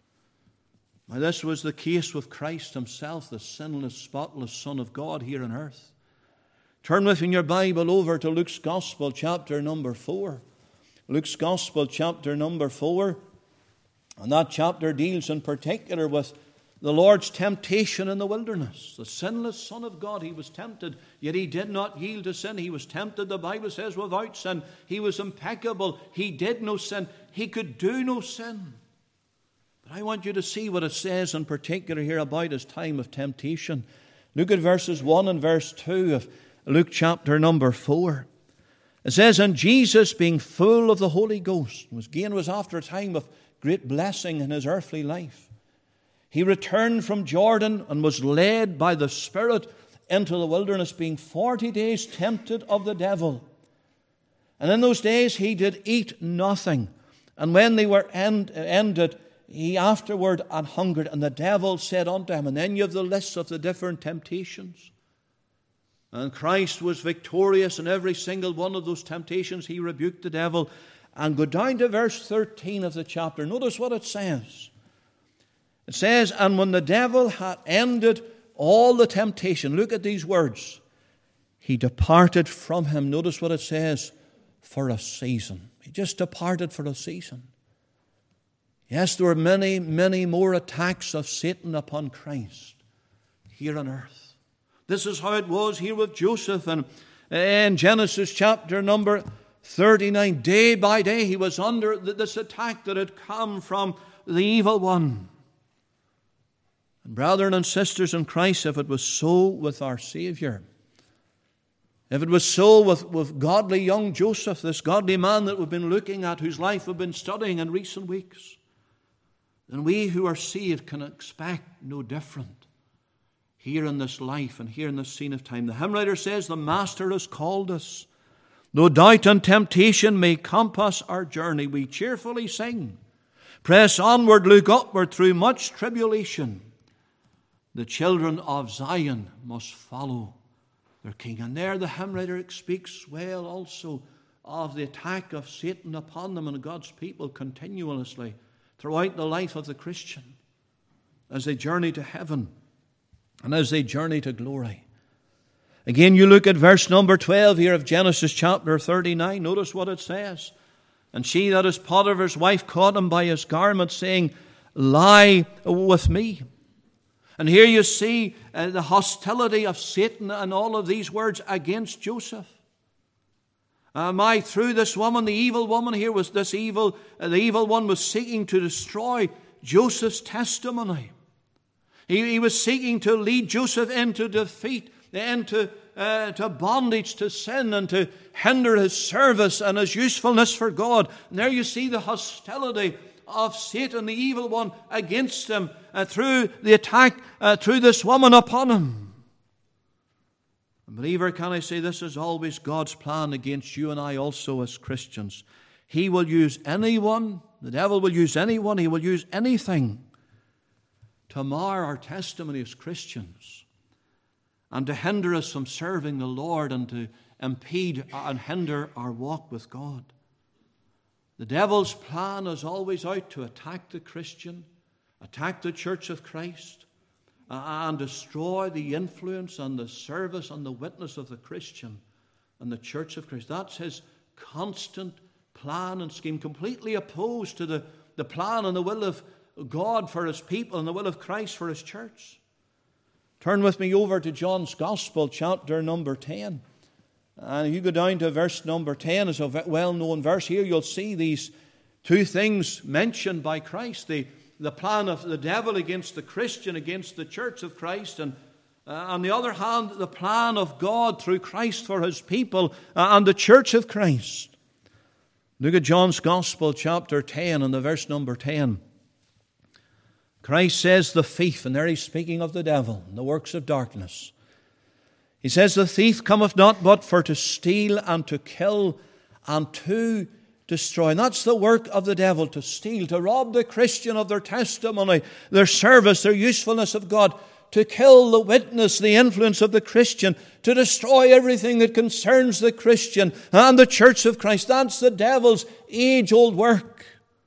Now, this was the case with Christ himself, the sinless, spotless Son of God here on earth. Turn with me in your Bible over to Luke's Gospel, chapter number four. Luke's Gospel, chapter number four. And that chapter deals in particular with the Lord's temptation in the wilderness. The sinless Son of God, he was tempted, yet he did not yield to sin. He was tempted, the Bible says, without sin. He was impeccable. He did no sin. He could do no sin. I want you to see what it says in particular here about his time of temptation. Look at verses one and verse two of Luke chapter number four. It says, and Jesus, being full of the Holy Ghost, was again was after a time of great blessing in his earthly life. He returned from Jordan and was led by the Spirit into the wilderness, being forty days tempted of the devil. And in those days he did eat nothing. And when they were end, ended, he afterward had hungered, and the devil said unto him, and then you have the list of the different temptations. And Christ was victorious in every single one of those temptations. He rebuked the devil. And go down to verse thirteen of the chapter. Notice what it says. It says, and when the devil had ended all the temptation, look at these words, he departed from him. Notice what it says, for a season. He just departed for a season. Yes, there were many, many more attacks of Satan upon Christ here on earth. This is how it was here with Joseph. And in Genesis chapter number thirty-nine, day by day he was under this attack that had come from the evil one. And brethren and sisters in Christ, if it was so with our Savior, if it was so with, with godly young Joseph, this godly man that we've been looking at, whose life we've been studying in recent weeks, then we who are saved can expect no different here in this life and here in this scene of time. The hymn writer says, the Master has called us. Though doubt and temptation may compass our journey, we cheerfully sing. Press onward, look upward through much tribulation. The children of Zion must follow their King. And there the hymn writer speaks well also of the attack of Satan upon them and God's people continuously throughout the life of the Christian as they journey to heaven and as they journey to glory. Again, you look at verse number twelve here of Genesis chapter thirty-nine. Notice what it says. And she that is Potiphar's wife caught him by his garment, saying, lie with me. And here you see uh, the hostility of Satan and all of these words against Joseph. Am I through this woman, the evil woman here was this evil, uh, the evil one was seeking to destroy Joseph's testimony. He, he was seeking to lead Joseph into defeat, into uh, to bondage to sin, and to hinder his service and his usefulness for God. And there you see the hostility of Satan, the evil one, against him uh, through the attack uh, through this woman upon him. And believer, can I say this is always God's plan against you and I also as Christians. He will use anyone, the devil will use anyone, he will use anything to mar our testimony as Christians and to hinder us from serving the Lord and to impede and hinder our walk with God. The devil's plan is always out to attack the Christian, attack the church of Christ, and destroy the influence and the service and the witness of the Christian and the church of Christ. That's his constant plan and scheme, completely opposed to the, the plan and the will of God for his people and the will of Christ for his church. Turn with me over to John's Gospel, chapter number ten. And if you go down to verse number ten, it's a well-known verse. Here you'll see these two things mentioned by Christ. The, the plan of the devil against the Christian, against the church of Christ. And uh, on the other hand, the plan of God through Christ for his people uh, and the church of Christ. Look at John's Gospel, chapter ten, and the verse number ten. Christ says the thief, and there he's speaking of the devil and the works of darkness. He says, the thief cometh not but for to steal and to kill and to destroy. And that's the work of the devil, to steal, to rob the Christian of their testimony, their service, their usefulness of God, to kill the witness, the influence of the Christian, to destroy everything that concerns the Christian and the church of Christ. That's the devil's age-old work.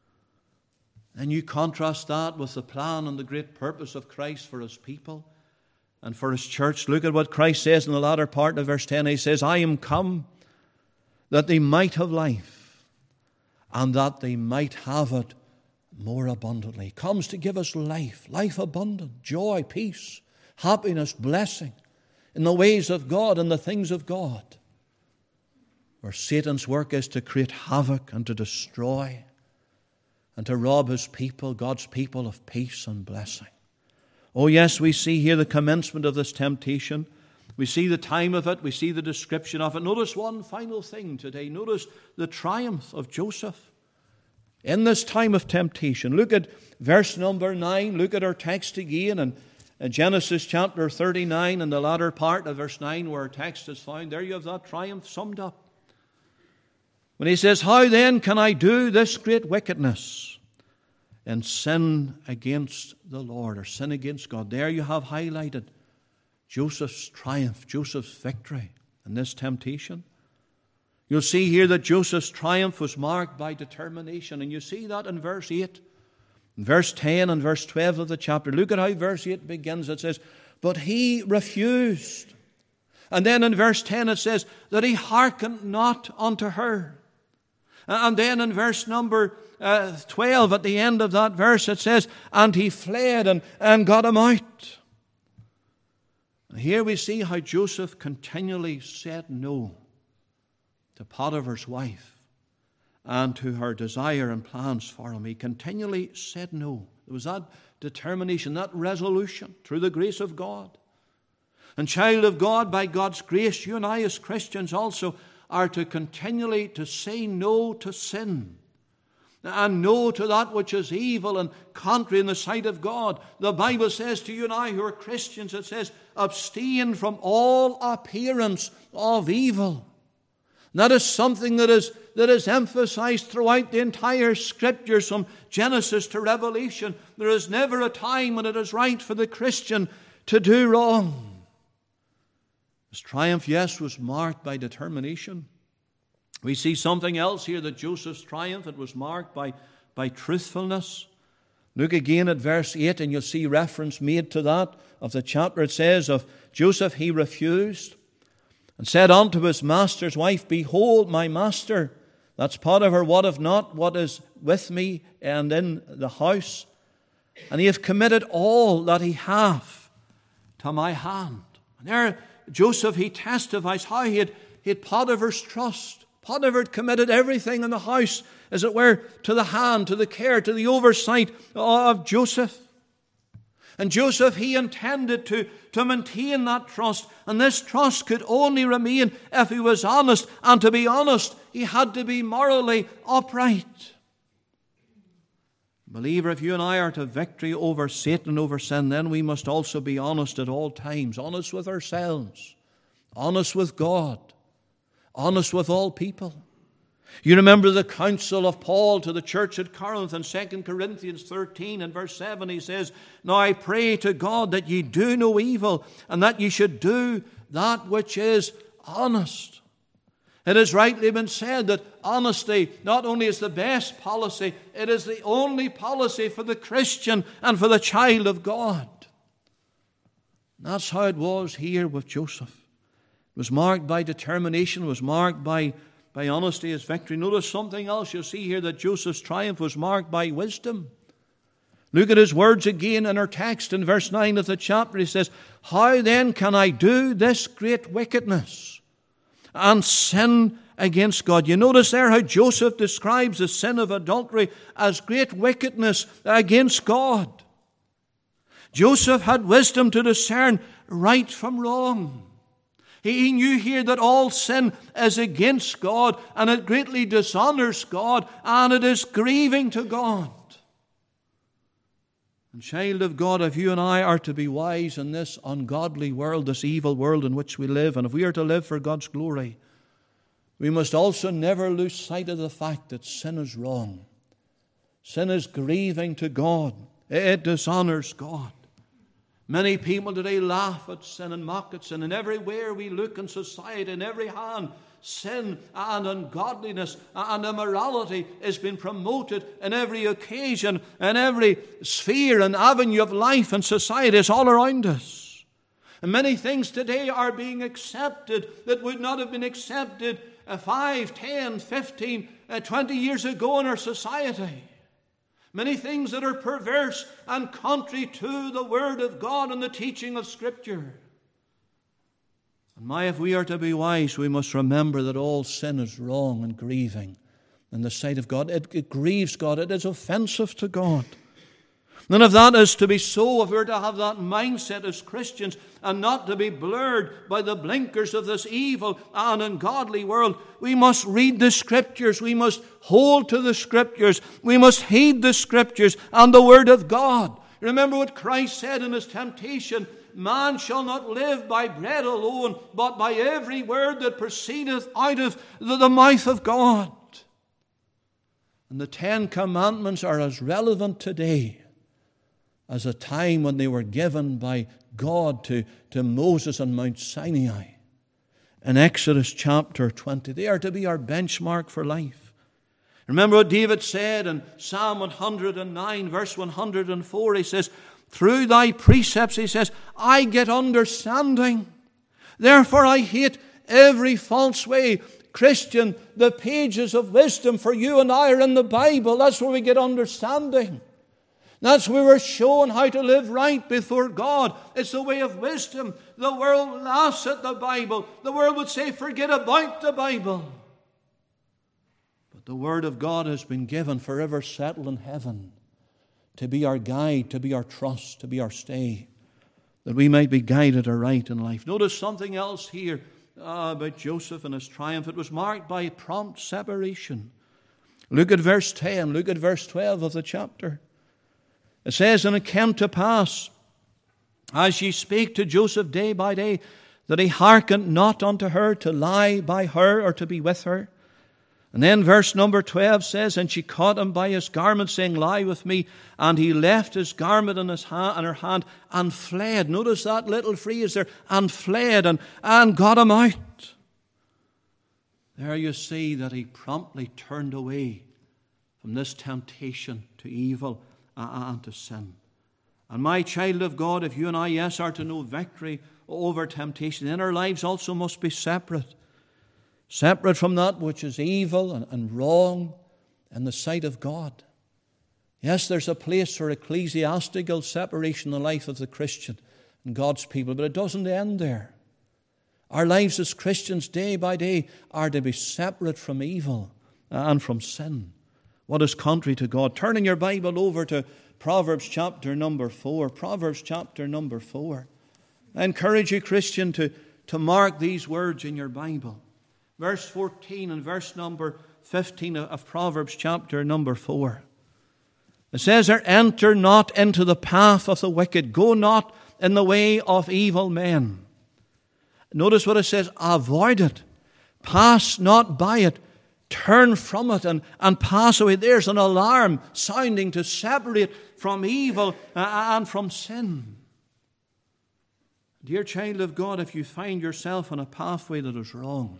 And you contrast that with the plan and the great purpose of Christ for his people and for his church. Look at what Christ says in the latter part of verse ten. He says, I am come that they might have life and that they might have it more abundantly. He comes to give us life, life abundant, joy, peace, happiness, blessing in the ways of God and the things of God. Where Satan's work is to create havoc and to destroy and to rob his people, God's people, of peace and blessing. Oh yes, we see here the commencement of this temptation. We see the time of it. We see the description of it. Notice one final thing today. Notice the triumph of Joseph in this time of temptation. Look at verse number nine. Look at our text again in, in Genesis chapter thirty-nine, in the latter part of verse nine where our text is found. There you have that triumph summed up. When he says, how then can I do this great wickedness and sin against the Lord, or sin against God? There you have highlighted Joseph's triumph, Joseph's victory in this temptation. You'll see here that Joseph's triumph was marked by determination, and you see that in verse eight, in verse ten and verse twelve of the chapter. Look at how verse eight begins. It says, but he refused And then in verse ten it says that he hearkened not unto her. And then in verse number uh, twelve, at the end of that verse, it says, and he fled and, and got him out. And here we see how Joseph continually said no to Potiphar's wife and to her desire and plans for him. He continually said no. There was that determination, that resolution through the grace of God. And child of God, by God's grace, you and I as Christians also are to continually to say no to sin and no to that which is evil and contrary in the sight of God. The Bible says to you and I who are Christians, it says, abstain from all appearance of evil. And that is something that is, that is emphasized throughout the entire Scriptures from Genesis to Revelation. There is never a time when it is right for the Christian to do wrong. His triumph, yes, was marked by determination. We see something else here, that Joseph's triumph, it was marked by, by truthfulness. Look again at verse eight and you'll see reference made to that of the chapter. It says of Joseph, he refused and said unto his master's wife, behold, my master, that's Potiphar, what if not, what is with me and in the house? And he hath committed all that he hath to my hand. And there Joseph, he testifies how he had, he had Potiphar's trust. Potiphar had committed everything in the house, as it were, to the hand, to the care, to the oversight of Joseph. And Joseph, he intended to, to maintain that trust. And this trust could only remain if he was honest. And to be honest, he had to be morally upright. Believer, if you and I are to victory over Satan and over sin, then we must also be honest at all times. Honest with ourselves. Honest with God. Honest with all people. You remember the counsel of Paul to the church at Corinth in Second Corinthians thirteen and verse seven. He says, now I pray to God that ye do no evil, and that ye should do that which is honest. It has rightly been said that honesty not only is the best policy, it is the only policy for the Christian and for the child of God. That's how it was here with Joseph. It was marked by determination, it was marked by, by honesty as victory. Notice something else. You'll see here that Joseph's triumph was marked by wisdom. Look at his words again in our text in verse nine of the chapter. He says, how then can I do this great wickedness and sin against God? You notice there how Joseph describes the sin of adultery as great wickedness against God. Joseph had wisdom to discern right from wrong. He knew here that all sin is against God and it greatly dishonors God and it is grieving to God. And child of God, if you and I are to be wise in this ungodly world, this evil world in which we live, and if we are to live for God's glory, we must also never lose sight of the fact that sin is wrong. Sin is grieving to God. It dishonors God. Many people today laugh at sin and mock at sin, and everywhere we look in society, in every hand, sin and ungodliness and immorality is being promoted in every occasion, in every sphere and avenue of life and society. It's all around us. And many things today are being accepted that would not have been accepted five, ten, fifteen, twenty years ago in our society. Many things that are perverse and contrary to the Word of God and the teaching of Scripture. And my, if we are to be wise, we must remember that all sin is wrong and grieving in the sight of God. It, it grieves God. It is offensive to God. And if that is to be so, if we're to have that mindset as Christians and not to be blurred by the blinkers of this evil and ungodly world, we must read the Scriptures. We must hold to the Scriptures. We must heed the Scriptures and the Word of God. Remember what Christ said in His temptation, man shall not live by bread alone, but by every word that proceedeth out of the mouth of God. And the Ten Commandments are as relevant today as a time when they were given by God to, to Moses on Mount Sinai. In Exodus chapter twenty, they are to be our benchmark for life. Remember what David said in Psalm one hundred nine, verse one hundred four. He says, through thy precepts, he says, I get understanding. Therefore I hate every false way. Christian, the pages of wisdom for you and I are in the Bible. That's where we get understanding. That's where we're shown how to live right before God. It's the way of wisdom. The world laughs at the Bible. The world would say, forget about the Bible. But the Word of God has been given, forever settled in heaven, to be our guide, to be our trust, to be our stay, that we might be guided aright in life. Notice something else here uh, about Joseph and his triumph. It was marked by prompt separation. Look at verse ten. Look at verse twelve of the chapter. It says, and it came to pass, as ye spake to Joseph day by day, that he hearkened not unto her to lie by her or to be with her. And then verse number twelve says, and she caught him by his garment, saying, lie with me. And he left his garment in his hand, in her hand, and fled. Notice that little phrase there, and fled, and, and got him out. There you see that he promptly turned away from this temptation to evil and to sin. And my child of God, if you and I, yes, are to know victory over temptation, then our lives also must be separate. Separate from that which is evil and, and wrong in the sight of God. Yes, there's a place for ecclesiastical separation in the life of the Christian and God's people, but it doesn't end there. Our lives as Christians, day by day, are to be separate from evil and from sin. What is contrary to God? Turning your Bible over to Proverbs chapter number four. Proverbs chapter number four. I encourage you, Christian, to, to mark these words in your Bible. Verse fourteen and verse number fifteen of Proverbs chapter number four. It says there, enter not into the path of the wicked. Go not in the way of evil men. Notice what it says, avoid it. Pass not by it. Turn from it and, and pass away. There's an alarm sounding to separate from evil and from sin. Dear child of God, if you find yourself on a pathway that is wrong,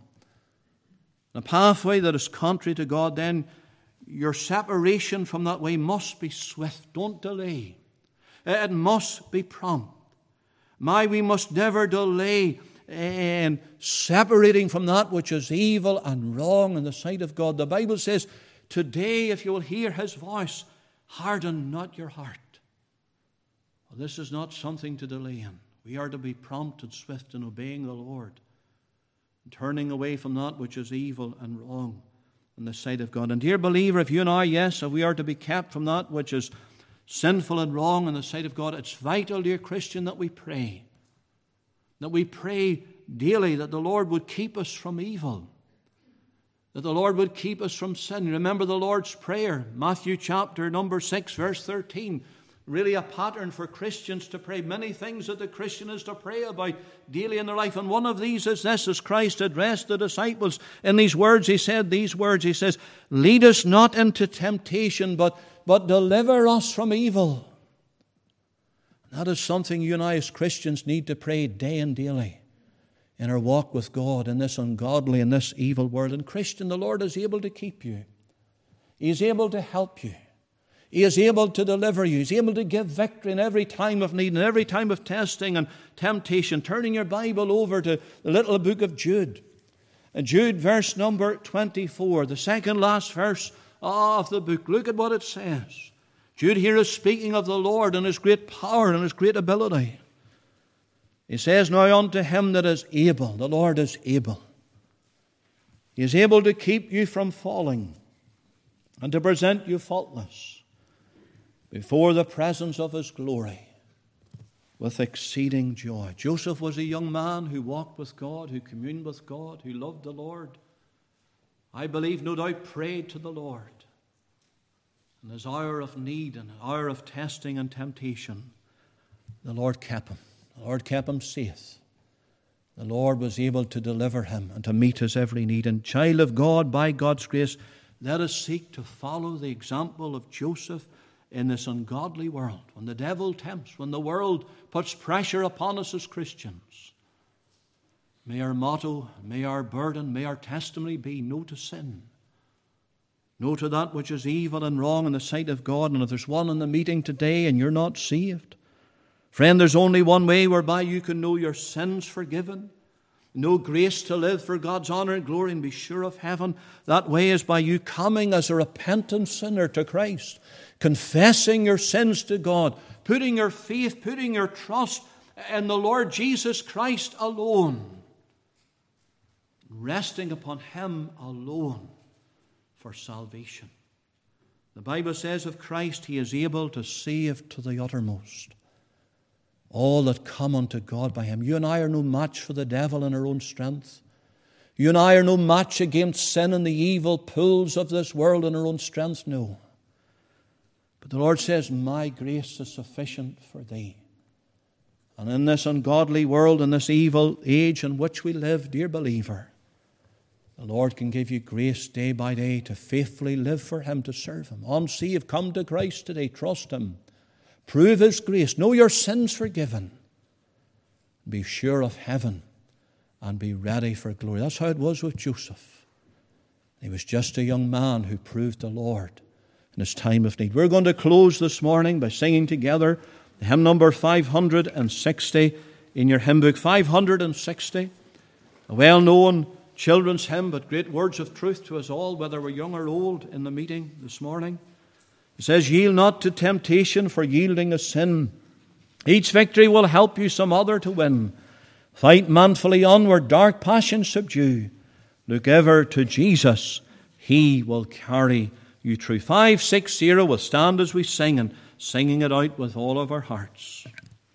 a pathway that is contrary to God, then your separation from that way must be swift. Don't delay. It must be prompt. My, we must never delay in separating from that which is evil and wrong in the sight of God. The Bible says, today, if you will hear His voice, harden not your heart. Well, this is not something to delay in. We are to be prompt and swift in obeying the Lord, and turning away from that which is evil and wrong in the sight of God. And dear believer, if you and I, yes, if we are to be kept from that which is sinful and wrong in the sight of God, it's vital, dear Christian, that we pray. That we pray daily that the Lord would keep us from evil. That the Lord would keep us from sin. Remember the Lord's Prayer, Matthew chapter number six, verse thirteen. Really a pattern for Christians to pray. Many things that the Christian is to pray about daily in their life. And one of these is this, as Christ addressed the disciples. In these words, He said these words. He says, lead us not into temptation, but, but deliver us from evil. That is something you and I as Christians need to pray day and daily in our walk with God in this ungodly and this evil world. And Christian, the Lord is able to keep you. He is able to help you. He is able to deliver you. He's able to give victory in every time of need, in every time of testing and temptation. Turning your Bible over to the little book of Jude. And Jude, verse number twenty-four, the second last verse of the book. Look at what it says. Jude here is speaking of the Lord and His great power and His great ability. He says, now unto Him that is able, the Lord is able. He is able to keep you from falling and to present you faultless before the presence of His glory with exceeding joy. Joseph was a young man who walked with God, who communed with God, who loved the Lord. I believe, no doubt, prayed to the Lord. In his hour of need and hour of testing and temptation, the Lord kept him. The Lord kept him safe. The Lord was able to deliver him and to meet his every need. And child of God, by God's grace, let us seek to follow the example of Joseph in this ungodly world. When the devil tempts, when the world puts pressure upon us as Christians, may our motto, may our burden, may our testimony be no to sin. No to that which is evil and wrong in the sight of God. And if there's one in the meeting today and you're not saved, friend, there's only one way whereby you can know your sins forgiven. Know grace to live for God's honor and glory and be sure of heaven. That way is by you coming as a repentant sinner to Christ, confessing your sins to God, putting your faith, putting your trust in the Lord Jesus Christ alone, resting upon Him alone for salvation. The Bible says of Christ, He is able to save to the uttermost all that come unto God by Him. You and I are no match for the devil in our own strength. You and I are no match against sin and the evil pulls of this world in our own strength, no. But the Lord says, my grace is sufficient for thee. And in this ungodly world, in this evil age in which we live, dear believer, the Lord can give you grace day by day to faithfully live for Him, to serve Him. On, see, you've come to Christ today. Trust Him. Prove His grace. Know your sins forgiven. Be sure of heaven and be ready for glory. That's how it was with Joseph. He was just a young man who proved the Lord in his time of need. We're going to close this morning by singing together the hymn number five hundred sixty in your hymn book. five hundred sixty, a well-known children's hymn, but great words of truth to us all, whether we're young or old, in the meeting this morning. It says, yield not to temptation, for yielding is sin. Each victory will help you some other to win. Fight manfully onward, dark passions subdue. Look ever to Jesus, He will carry you through. five sixty, we'll stand as we sing, and singing it out with all of our hearts.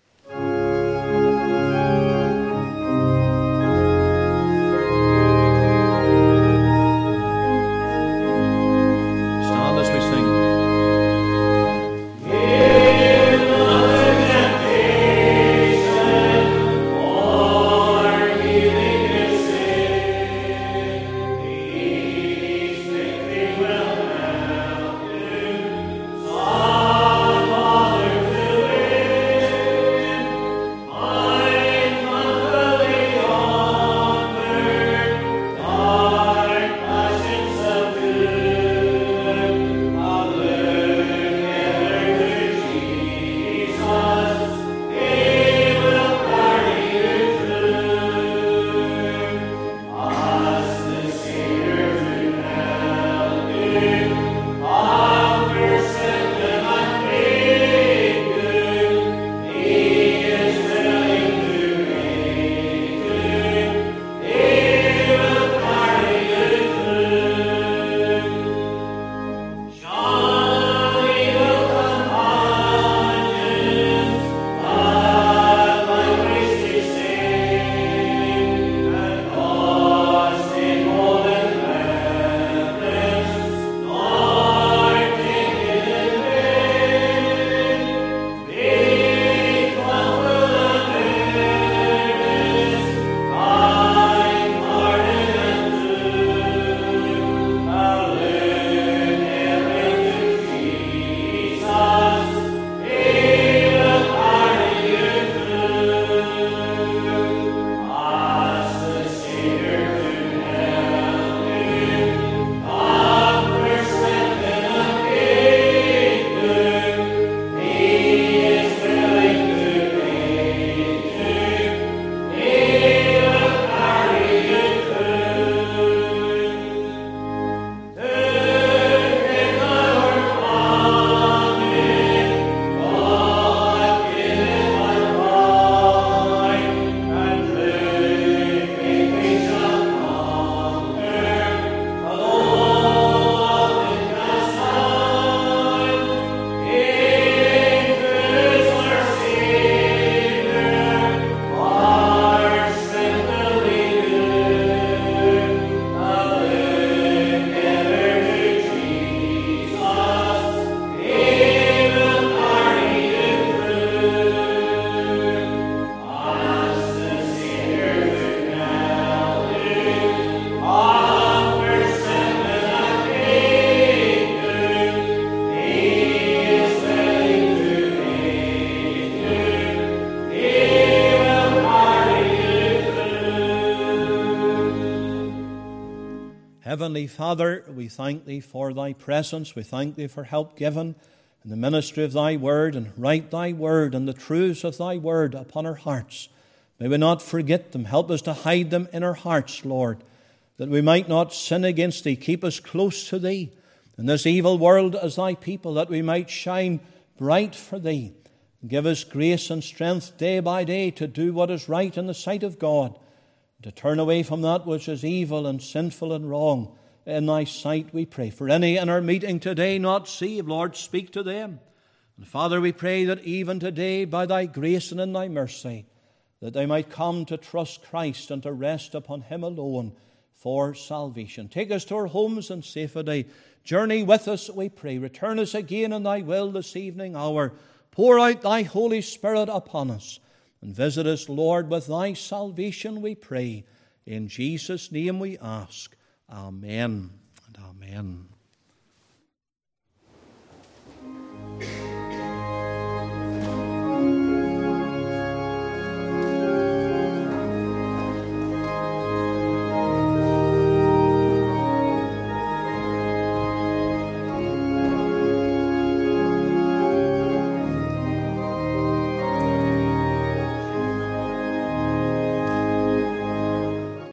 Heavenly Father, we thank Thee for Thy presence. We thank Thee for help given in the ministry of Thy word, and write Thy word and the truths of Thy word upon our hearts, May we not forget them. Help us to hide them in our hearts, Lord, that we might not sin against Thee. Keep us close to Thee in this evil world as Thy people, that we might shine bright for Thee. Give us grace and strength day by day to do what is right in the sight of God, to turn away from that which is evil and sinful and wrong in Thy sight, we pray. For any in our meeting today not saved, Lord, speak to them. And Father, we pray that even today, by Thy grace and in Thy mercy, that they might come to trust Christ and to rest upon Him alone for salvation. Take us to our homes in safety. Journey with us, we pray. Return us again in Thy will this evening hour. Pour out Thy Holy Spirit upon us and visit us, Lord, with Thy salvation, we pray. In Jesus' name we ask. Amen and amen.